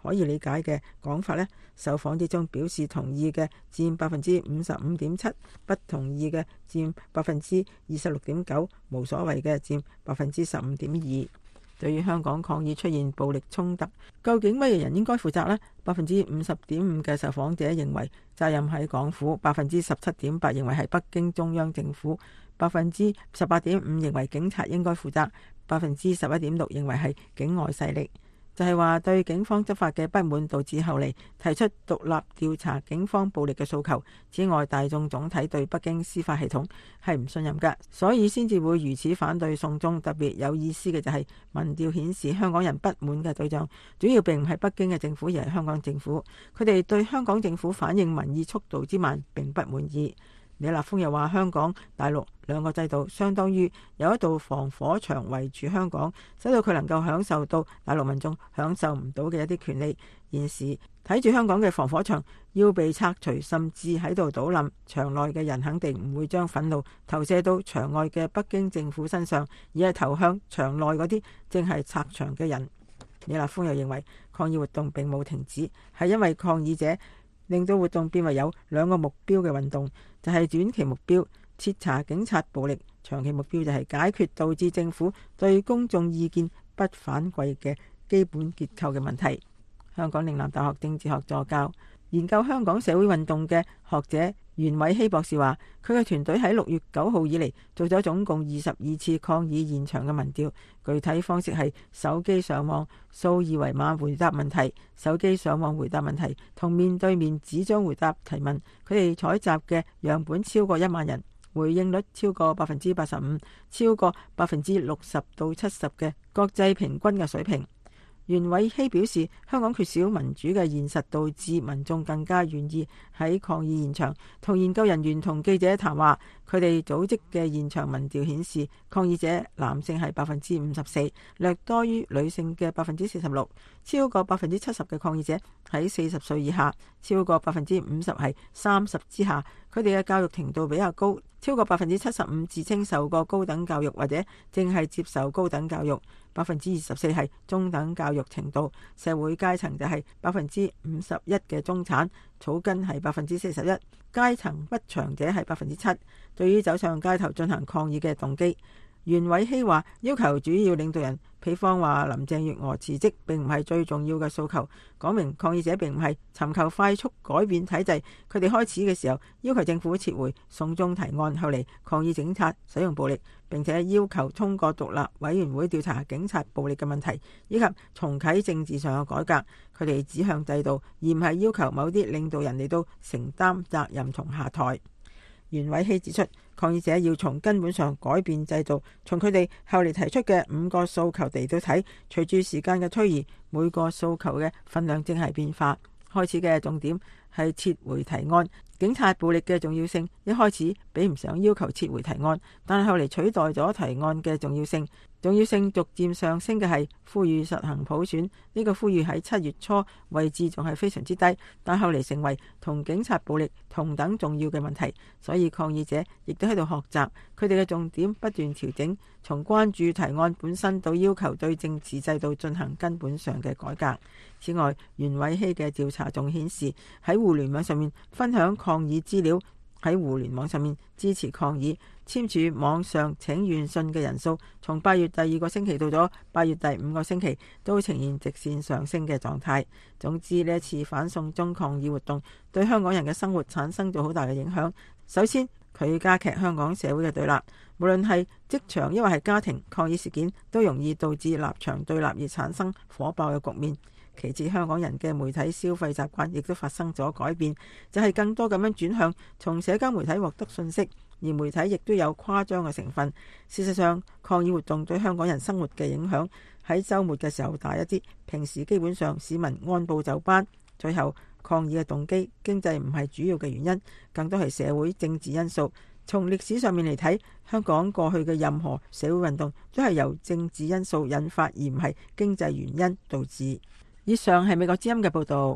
可以理解嘅講法呢，受訪之中表示同意嘅佔百分之五十五點七，不同意嘅佔百分之二十六點九，無所謂嘅佔百分之十五點二。對於香港抗議出現暴力衝突，究竟乜嘢人應該負責呢？百分之五十點五嘅受訪者認為責任喺港府，百分之十七點八認為係北京中央政府，百分之十八點五認為警察應該負責，百分之十一點六認為係境外勢力。就係話對警方執法嘅不滿，導致後嚟提出獨立調查警方暴力嘅訴求。此外，大眾總體對北京司法系統係唔信任㗎，所以先至會如此反對送中。特別有意思嘅就係民調顯示，香港人不滿嘅對象主要並唔係北京嘅政府，而係香港政府。佢哋對香港政府反映民意速度之慢並不滿意。李立峰又話，香港、大陸兩個制度相當於有一道防火牆圍住香港，使到佢能夠享受到大陸民眾享受唔到嘅一啲權利。現時睇住香港嘅防火牆要被拆除，甚至喺度倒冧，牆內嘅人肯定唔會將憤怒投射到牆外嘅北京政府身上，而係投向牆內嗰啲正係拆牆嘅人。李立峰又認為，抗議活動並冇停止，係因為抗議者令到活動變為有兩個目標嘅運動，就係短期目標徹查警察暴力，長期目標就係解決導致政府對公眾意見不反饋嘅基本結構嘅問題。香港嶺南大學政治學助教、研究香港社會運動嘅學者袁偉希博士話，佢嘅團隊喺六月九號以嚟做咗總共二十二次抗議現場嘅民調，具體方式係手機上網掃二維碼回答問題、手機上網回答問題同面對面紙張回答提問。佢哋採集嘅樣本超過一萬人，回應率超過百分之八十五，超過百分之六十到七十嘅國際平均嘅水平。袁偉希表示，香港缺少民主嘅現實導致民眾更加願意喺抗議現場同研究人員同記者談話。佢哋組織嘅現場民調顯示，抗議者男性係百分之五十四，略多於女性嘅百分之四十六。超過百分之七十嘅抗議者喺四十歲以下，超過百分之五十係三十之下。佢哋嘅教育程度比較高，超過百分之七十五自稱受過高等教育或者正係接受高等教育，百分之二十四係中等教育程度。社會階層就係百分之五十一嘅中產，草根係百分之四十一，階層不詳者係百分之七。對於走上街頭進行抗議嘅動機，袁偉希話要求主要領導人，譬方話林鄭月娥辭職並唔係最重要嘅訴求，講明抗議者並唔係尋求快速改變體制。佢哋開始嘅時候要求政府撤回送中提案，後嚟抗議警察使用暴力，並且要求通過獨立委員會調查警察暴力嘅問題，以及重啟政治上嘅改革。佢哋指向制度，而唔係要求某啲領導人嚟到承擔責任同下台。袁偉希指出，抗議者要從根本上改變制度，從佢哋後嚟提出嘅五個訴求嚟到睇，隨住時間嘅推移，每個訴求嘅分量正係變化。開始嘅重點係撤回提案，警察暴力嘅重要性一開始比唔上要求撤回提案，但係後嚟取代咗提案嘅重要性。重要性逐漸上升嘅係呼籲實行普選，呢個呼籲喺七月初位置仲係非常之低，但後嚟成為同警察暴力同等重要嘅問題，所以抗議者亦都喺度學習，佢哋嘅重點不斷調整，從關注提案本身到要求對政治制度進行根本上嘅改革。此外，袁偉希嘅調查仲顯示，喺互聯網上面分享抗議資料，喺互聯網上面支持抗議、簽署網上請願信嘅人數，從八月第二個星期到咗八月第五個星期，都呈現直線上升嘅狀態。總之，呢一次反送中抗議活動對香港人嘅生活產生咗好大嘅影響。首先，佢加劇香港社會嘅對立，無論係職場抑或係家庭，抗議事件都容易導致立場對立而產生火爆嘅局面。其次，香港人嘅媒體消費習慣亦都發生咗改變，就係更多咁樣轉向從社交媒體獲得信息，而媒體亦都有誇張嘅成分。事實上，抗議活動對香港人生活嘅影響喺週末嘅時候大一啲，平時基本上市民按部就班。最後，抗議嘅動機經濟唔係主要嘅原因，更多係社會政治因素。從歷史上面嚟睇，香港過去嘅任何社會運動都係由政治因素引發，而唔係經濟原因導致。以上係美國之音嘅報道。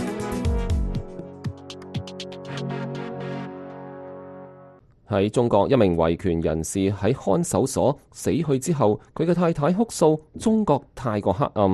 喺中國，一名維權人士喺看守所死去之後，佢嘅太太哭訴中國太過黑暗。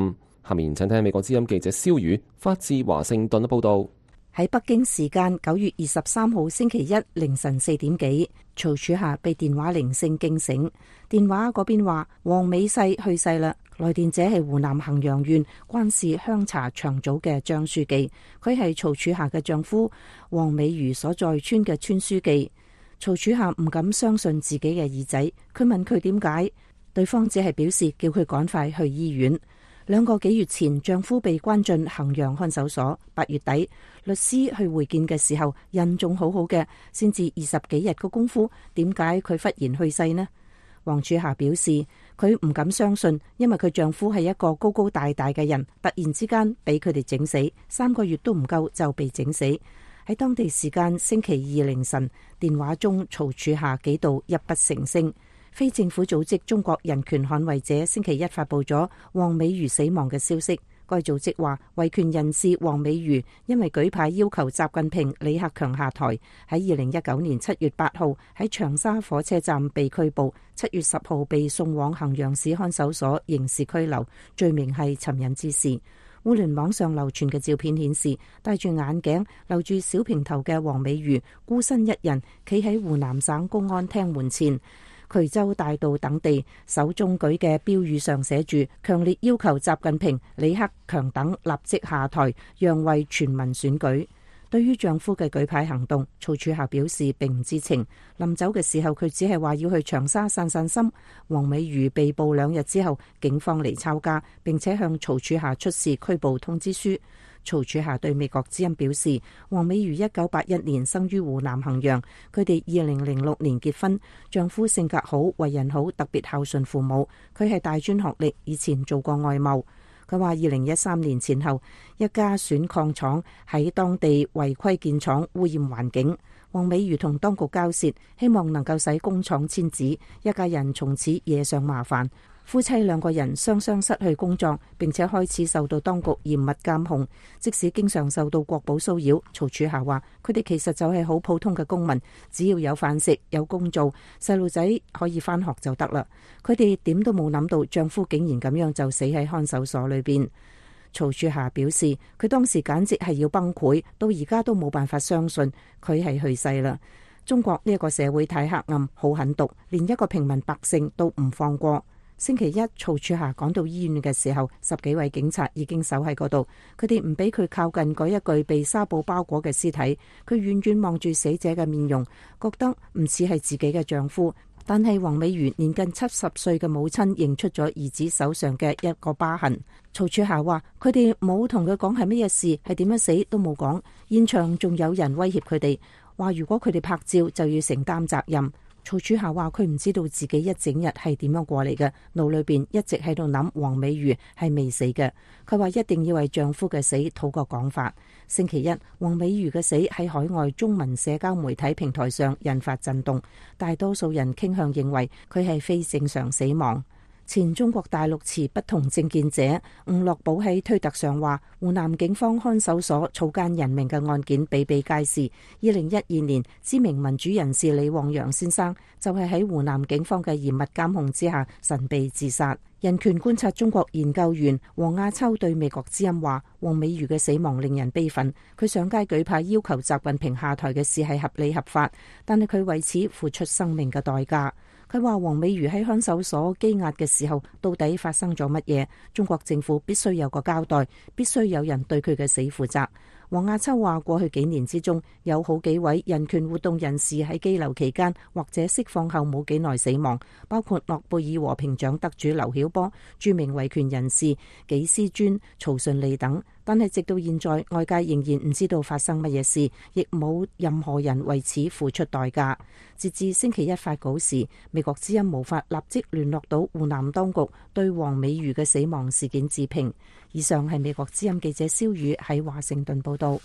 下面請聽美國之音記者蕭宇發自華盛頓嘅報道。 喺北京時間九月二十三號星期一凌晨四點幾，曹柱霞被電話鈴聲驚醒。電話嗰邊話黃美世去世啦。來電者係湖南衡陽縣關氏鄉茶場組嘅張書記，佢係曹柱霞嘅丈夫黃美如所在村嘅村書記。曹柱霞唔敢相信自己嘅耳仔，佢問佢點解，對方只係表示叫佢趕快去醫院。兩個幾月前，丈夫被關進衡陽看守所。八月底，律師去會見嘅時候，人仲好好嘅，先至二十幾日嘅功夫，點解佢忽然去世呢？黃柱霞表示，佢唔敢相信，因為佢丈夫係一個高高大大嘅人，突然之間俾佢哋整死，三個月都唔夠就被整死。喺當地時間星期二凌晨，電話中曹柱霞幾度泣不成聲。非政府組織中國人權捍衛者星期一發佈咗黃美如死亡嘅消息。該組織話，維權人士黃美如因為舉牌要求習近平、李克強下台，喺二零一九年七月八號喺長沙火車站被拘捕，七月十號被送往衡陽市看守所刑事拘留，罪名係尋釁滋事。互聯網上流傳嘅照片顯示，戴住眼鏡、留住小平頭嘅黃美如孤身一人企喺湖南省公安廳門前。衢州大道等地手中舉嘅標語上寫住強烈要求習近平、李克強等立即下台，讓為全民選舉。對於丈夫嘅舉牌行動，曹柱霞表示並唔知情。臨走嘅時候，佢只係話要去長沙散散心。黃美如被捕兩日之後，警方嚟抄家，並且向曹柱霞出示拘捕通知書。曹柱霞對美國之音表示，黃美如一九八一年生於湖南衡陽，佢哋二零零六年結婚，丈夫性格好，為人好，特別孝順父母。佢係大專學歷，以前做過外貿。佢話二零一三年前後，一家選礦廠喺當地違規建廠，污染環境。黃美如同當局交涉，希望能夠使工廠遷址，一家人從此惹上麻煩。夫妻兩個人雙雙失去工作，並且開始受到當局嚴密監控。即使經常受到國保騷擾，曹柱霞話佢哋其實就係好普通嘅公民，只要有飯食、有工做，細路仔可以返學就得啦。佢哋點都冇諗到丈夫竟然咁樣就死喺看守所裏邊。曹柱霞表示，佢當時簡直係要崩潰，到而家都冇辦法相信佢係去世啦。中國呢一個社會太黑暗、好狠毒，連一個平民百姓都唔放過。星期一，曹柱霞趕到醫院嘅時候，十幾位警察已經守喺嗰度，佢哋唔俾佢靠近嗰一具被紗布包裹嘅屍體。佢遠遠望住死者嘅面容，覺得唔似係自己嘅丈夫。但係黃美如年近七十歲嘅母親認出咗兒子手上嘅一個疤痕。曹柱霞話：佢哋冇同佢講係乜嘢事，係點樣死都冇講。現場仲有人威脅佢哋，話如果佢哋拍照就要承擔責任。曹柱霞話佢唔知道自己一整日係點樣過嚟嘅，腦裏邊一直喺度諗黃美如係未死嘅。佢話一定要為丈夫嘅死討個講法。星期一，黃美如嘅死喺海外中文社交媒體平台上引發震動，大多數人傾向認為佢係非正常死亡。前中國大陸持不同政見者吳樂寶喺推特上話，湖南警方看守所草菅人命嘅案件比比皆是。二零一二年，知名民主人士李旺陽先生就係喺湖南警方嘅嚴密監控之下神秘自殺。人權觀察中國研究員黃亞秋對美國之音話，黃美如嘅死亡令人悲憤。佢上街舉牌要求習近平下台嘅事係合理合法，但係佢為此付出生命嘅代價。佢話黃美如喺看守所羈押嘅時候，到底發生咗乜嘢？中國政府必須有個交代，必須有人對佢嘅死負責。黃亞秋話：過去幾年之中，有好幾位人權活動人士喺羈留期間或者釋放後冇幾耐死亡，包括諾貝爾和平獎得主劉曉波、著名維權人士紀思尊、曹順利等。但係直到現在，外界仍然唔知道發生乜嘢事，亦冇任何人為此付出代價。截至星期一發稿時，美國之音無法立即聯絡到湖南當局對黃美如嘅死亡事件置評。以上係美國之音記者蕭宇喺華盛頓報道。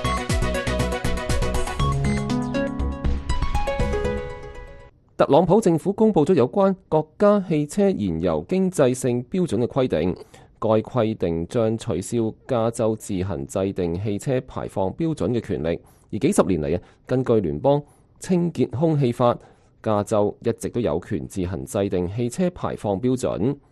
特朗普政府公布咗有關國家汽車燃油經濟性標準嘅規定，該規定將取消加州自行制定汽車排放標準嘅權力。而幾十年嚟啊，根據聯邦清潔空氣法，加州一直都有權自行制定汽車排放標準。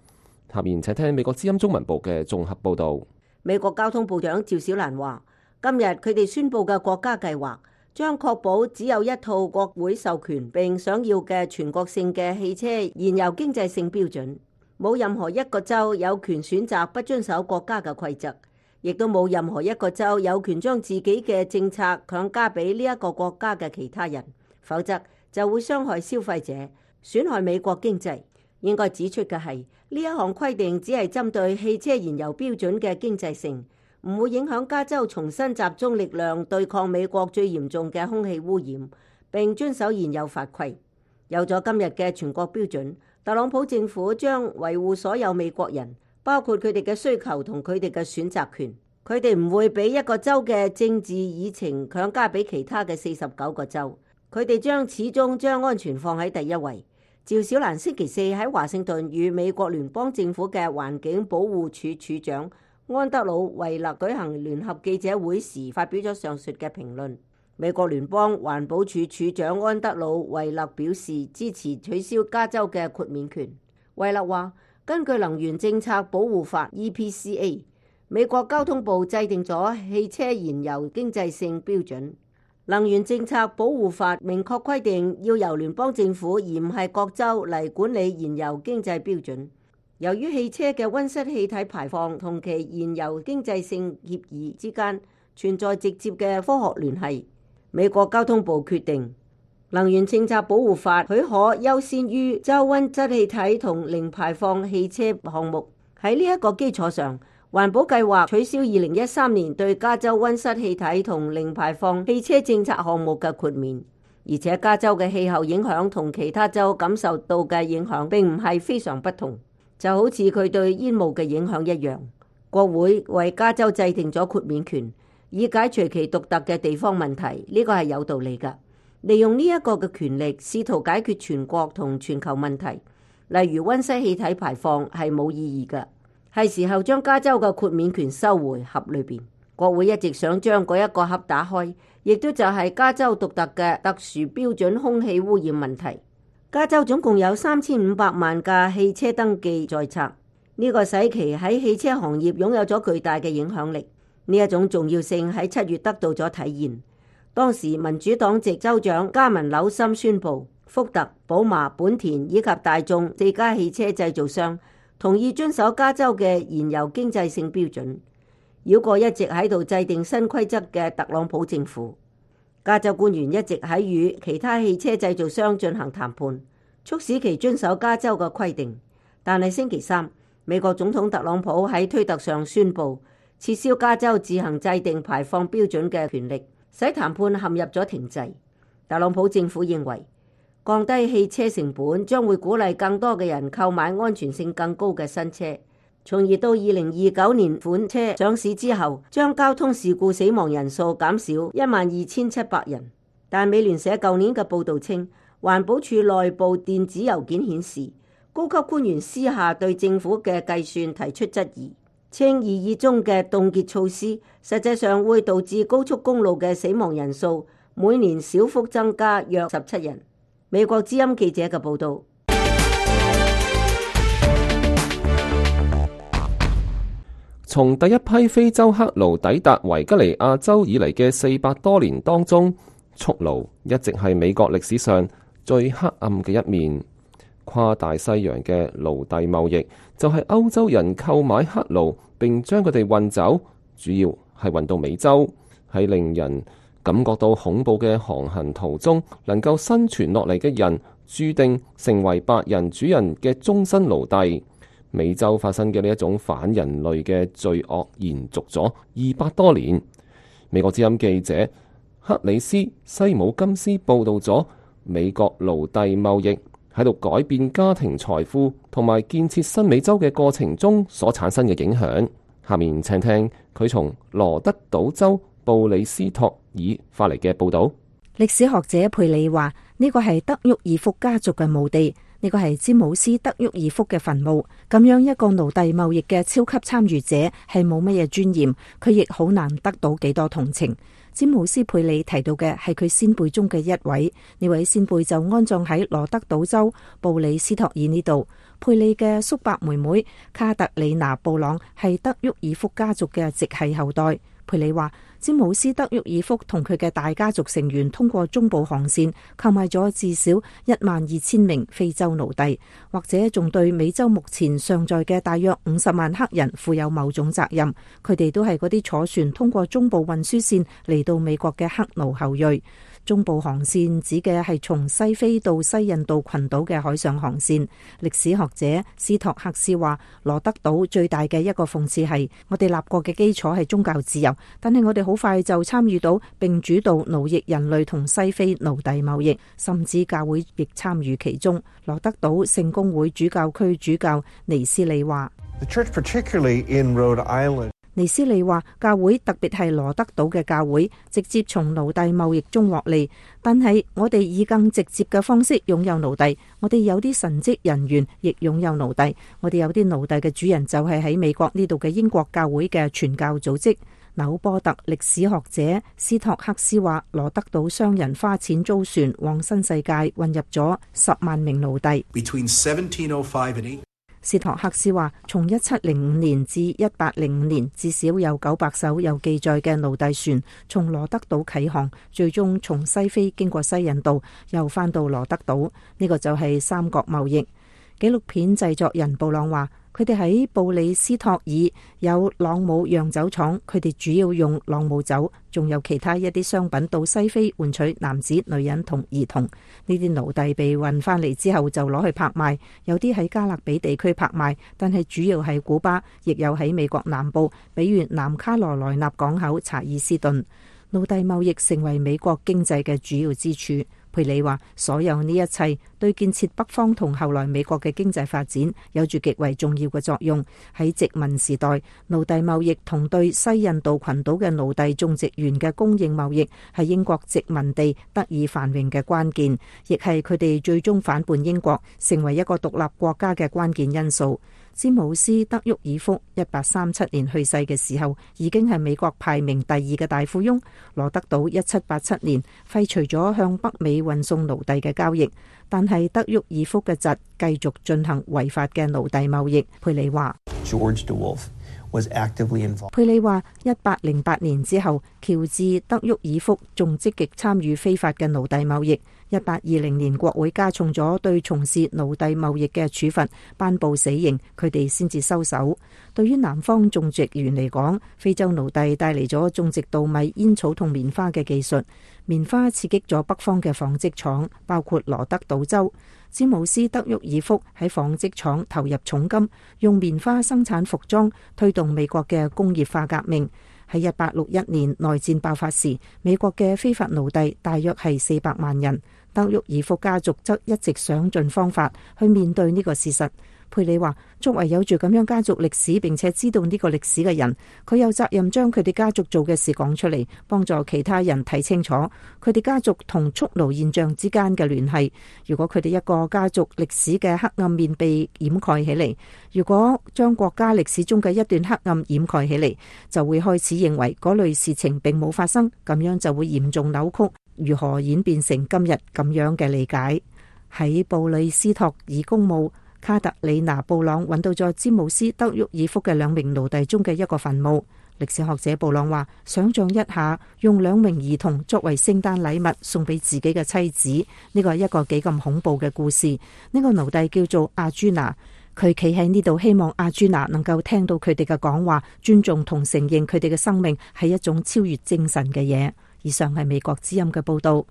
下面請聽美國之音中文部嘅綜合報導。 美國交通部長趙小蘭話，今日佢哋宣布嘅國家計劃將確保只有一套國會授權並想要嘅全國性嘅汽車燃油經濟性標準，冇任何一個州有權選擇不遵守國家嘅規則，亦都冇任何一個州有權將自己嘅政策強加俾呢一個國家嘅其他人，否則就會傷害消費者，損害美國經濟。應該指出嘅係，呢一項規定只係針對汽車燃油標準嘅經濟性，唔會影響加州重新集中力量對抗美國最嚴重嘅空氣污染，並遵守燃油法規。有咗今日嘅全國標準，特朗普政府將維護所有美國人，包括佢哋嘅需求同佢哋嘅選擇權。佢哋唔會俾一個州嘅政治議程強加俾其他嘅四十九個州。佢哋將始終將安全放喺第一位。趙小蘭星期四喺華盛頓與美國聯邦政府嘅環境保護署署長安德魯·惠勒舉行聯合記者會時，發表咗上述嘅評論。美國聯邦環保署署長安德魯·惠勒表示支持取消加州嘅豁免權。惠勒話，根據能源政策保護法 E P C A， 美國交通部制定咗汽車燃油經濟性標準。能源政策保護法明確規定要由聯邦政府而唔係各州嚟管理燃油經濟標準。由於汽車嘅溫室氣體排放同其燃油經濟性協議之間存在直接嘅科學聯繫，美國交通部決定能源政策保護法許可優先於州溫室氣體同零排放汽車項目。喺呢一個基礎上，環保計劃取消二零一三年對加州溫室氣體同零排放汽車政策項目嘅豁免，而且加州嘅氣候影響同其他州感受到嘅影響並唔係非常不同，就好似佢對煙霧嘅影響一樣。國會為加州制定咗豁免權，以解除其獨特嘅地方問題，呢個係有道理㗎。利用呢一個嘅權力，試圖解決全國同全球問題，例如溫室氣體排放，係冇意義㗎。係時候將加州嘅豁免權收回盒裏邊。國會一直想將嗰一個盒打開，亦都就係加州獨特嘅特殊標準空氣污染問題。加州總共有三千五百萬架汽車登記在冊，呢個使其喺汽車行業擁有咗巨大嘅影響力。呢一種重要性喺七月得到咗體現。當時民主黨籍州長加文紐森宣布，福特、寶馬、本田以及大眾四家汽車製造商同意遵守加州嘅燃油經濟性標準，繞過一直喺度制定新規則嘅特朗普政府。加州官員一直喺與其他汽車製造商進行談判，促使其遵守加州嘅規定。但係星期三，美國總統特朗普喺推特上宣布撤銷加州自行制定排放標準嘅權力，使談判陷入咗停滯。特朗普政府認為，降低汽車成本將會鼓勵更多嘅人購買安全性更高嘅新車，從而到二零二九年款車上市之後，將交通事故死亡人數減少一萬二千七百人。但美聯社舊年嘅報導稱，環保署內部電子郵件顯示，高級官員私下對政府嘅計算提出質疑，稱擬議中嘅凍結措施實際上會導致高速公路嘅死亡人數每年小幅增加約十七人。美國之音記者嘅報道。 從第一批非洲黑奴抵達維吉尼亞州以嚟嘅四百多年當中，蓄奴一直係美國歷史上最黑暗嘅一面。跨大西洋嘅奴隸貿易就係歐洲人購買黑奴並將佢哋運走，主要係運到美洲。喺令人感覺到恐怖嘅航行途中，能夠生存落嚟嘅人，注定成為白人主人嘅終身奴隸。美洲發生嘅呢一種反人類嘅罪惡，延續咗二百多年。美國之音記者克里斯西姆金斯報道咗美國奴隸貿易喺度改變家庭財富同埋建設新美洲嘅過程中所產生嘅影響。下面請聽佢從羅德島州布里斯托爾發嚟嘅報道。 歷史學者佩里話：呢個係德沃爾福家族嘅墓地，呢個係詹姆斯德沃爾福嘅墳墓。咁樣一個奴隸貿易嘅超級參與者係冇乜嘢尊嚴，佢亦好難得到幾多同情。 詹姆斯佩里提到嘅係佢先輩中嘅一位，呢位先輩就安葬喺羅德島州布里斯托爾呢度。佩里嘅叔伯妹妹卡特里娜布朗係德沃爾福家族嘅直系後代。佩里話，詹姆斯德沃爾福同佢嘅大家族成員通過中部航線購買咗至少一萬二千名非洲奴隸，或者仲對美洲目前尚在嘅大約五十萬黑人負有某種責任。佢哋都係嗰啲坐船通過中部運輸線嚟到美國嘅黑奴後裔。中部航線指嘅係從西非到西印度群島嘅海上航線。歷史學者斯托克斯話，羅德島最大嘅一個諷刺係，我哋立國嘅基礎係宗教自由，但係我哋好快就參與到並主導奴役人類同西非奴隸貿易，甚至教會亦參與其中。羅德島聖公會主教區主教尼斯利話， The church, particularly in Rhode Island, 尼斯利話，教會特別係羅德島嘅教會直接從奴隸貿易中獲利，但係我哋以更直接嘅方式擁有奴隸。我哋有啲神職人員亦擁有奴隸，我哋有啲奴隸嘅主人就係喺美國呢度嘅英國教會嘅傳教組織。紐波特歷史學者斯托克斯話，羅德島商人花錢租船往新世界運入咗十萬名奴隸。 between seventeen oh five and eight 斯托克斯話，從一七零五年至一八零五年，至少有九百艘有記載嘅奴隸船從羅德島啟航，最終從西非經過西印度，又返到羅德島。呢、這個就係三角貿易。紀錄片製作人布朗話，佢哋喺布里斯托爾有朗姆釀酒廠，佢哋主要用朗姆酒，仲有其他一啲商品到西非換取男子、女人同兒童。呢啲奴隸被運翻嚟之後就攞去拍賣，有啲喺加勒比地區拍賣，但係主要係古巴，亦有喺美國南部，比如南卡羅來納港口查爾斯頓。奴隸貿易成為美國經濟嘅主要支柱。佩里話，所有呢一切對建設北方同後來美國嘅經濟發展有住極為重要嘅作用。喺殖民時代，奴隸貿易同對西印度群島嘅奴隸種植園嘅供應貿易係英國殖民地得以繁榮嘅關鍵，亦係佢哋最終反叛英國成為一個獨立國家嘅關鍵因素。詹姆斯德沃爾福一八三七年去世嘅時候，已經係美國排名第二嘅大富翁。羅德島一七八七年廢除咗向北美運送奴隸嘅交易，但係德沃爾福嘅侄繼續進行違法嘅奴隸貿易。佩里話 George DeWolf was actively involved. 佩里話，一八零八年之後，喬治德沃爾福仲積極參與非法嘅奴隸貿易。一八二零年，國會加重咗對從事奴隸貿易嘅處罰，頒布死刑，佢哋先至收手。對於南方種植園嚟講，非洲奴隸帶嚟咗種植稻米、煙草同棉花嘅技術，棉花刺激咗北方嘅紡織廠，包括羅德島州。詹姆斯德沃爾福喺紡織廠投入重金，用棉花生產服裝，推動美國嘅工業化革命。喺一八六一年內戰爆發時，美國嘅非法奴隸大約係四百萬人。德沃爾福家族則一直想盡方法去面對呢個事實。佩里話，作為有住咁樣家族歷史並且知道呢個歷史嘅人，佢有責任將佢哋家族做嘅事講出嚟，幫助其他人睇清楚佢哋家族同蓄奴現象之間嘅聯繫。如果佢哋一個家族歷史嘅黑暗面被掩蓋起嚟，如果將國家歷史中嘅一段黑暗掩蓋起嚟，就會開始認為嗰類事情並冇發生，咁樣就會嚴重扭曲如何演變成今日咁樣嘅理解。喺布里斯托爾公墓，卡特里娜布朗揾到咗詹姆斯德沃爾福嘅兩名奴隸中嘅一個墳墓。歷史學者布朗話，想象一下用兩名兒童作為聖誕禮物送俾自己嘅妻子，呢個係一個幾咁恐怖嘅故事。呢個奴隸叫做阿朱娜，佢企喺呢度，希望阿朱娜能夠聽到佢哋嘅講話，尊重同承認佢哋嘅生命係一種超越精神嘅嘢。以上係美國之音嘅報道。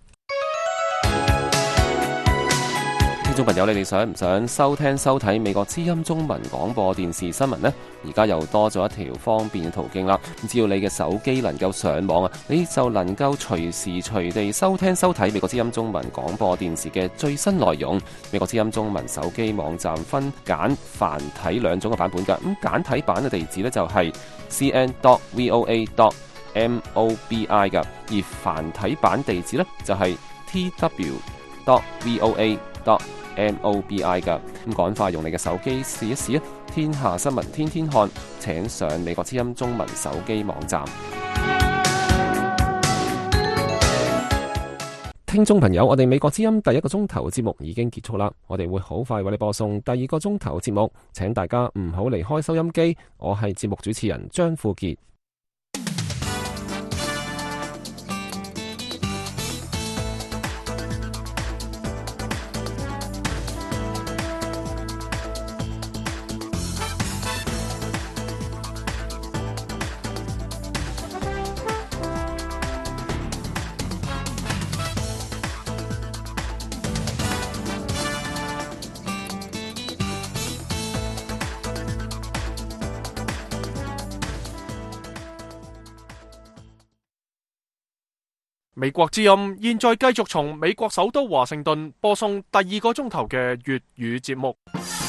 聽眾朋友，你哋想唔想收聽收睇美國之音中文廣播電視新聞呢？而家又多咗一條方便嘅途徑啦。只要你嘅手機能夠上網啊，你就能夠隨時隨地收聽收睇美國之音中文廣播電視嘅最新內容。美國之音中文手機網站分簡繁體兩種嘅版本㗎。咁簡體版嘅地址呢，就係 c n dot voa dot mobi 㗎，而繁體版地址呢，就係 t w dot voa dot mobi 噶。咁趕快用你嘅手機試一試啊！天下新聞天天看，請上美國之音中文手機網站。 聽眾朋友，我哋美國之音第一個鐘頭節目已經結束啦，我哋會好快為你播送第二個鐘頭節目，請大家唔好離開收音機。我係節目主持人張富傑。 美國之音現在繼續從美國首都華盛頓播送第二個鐘頭嘅粵語節目。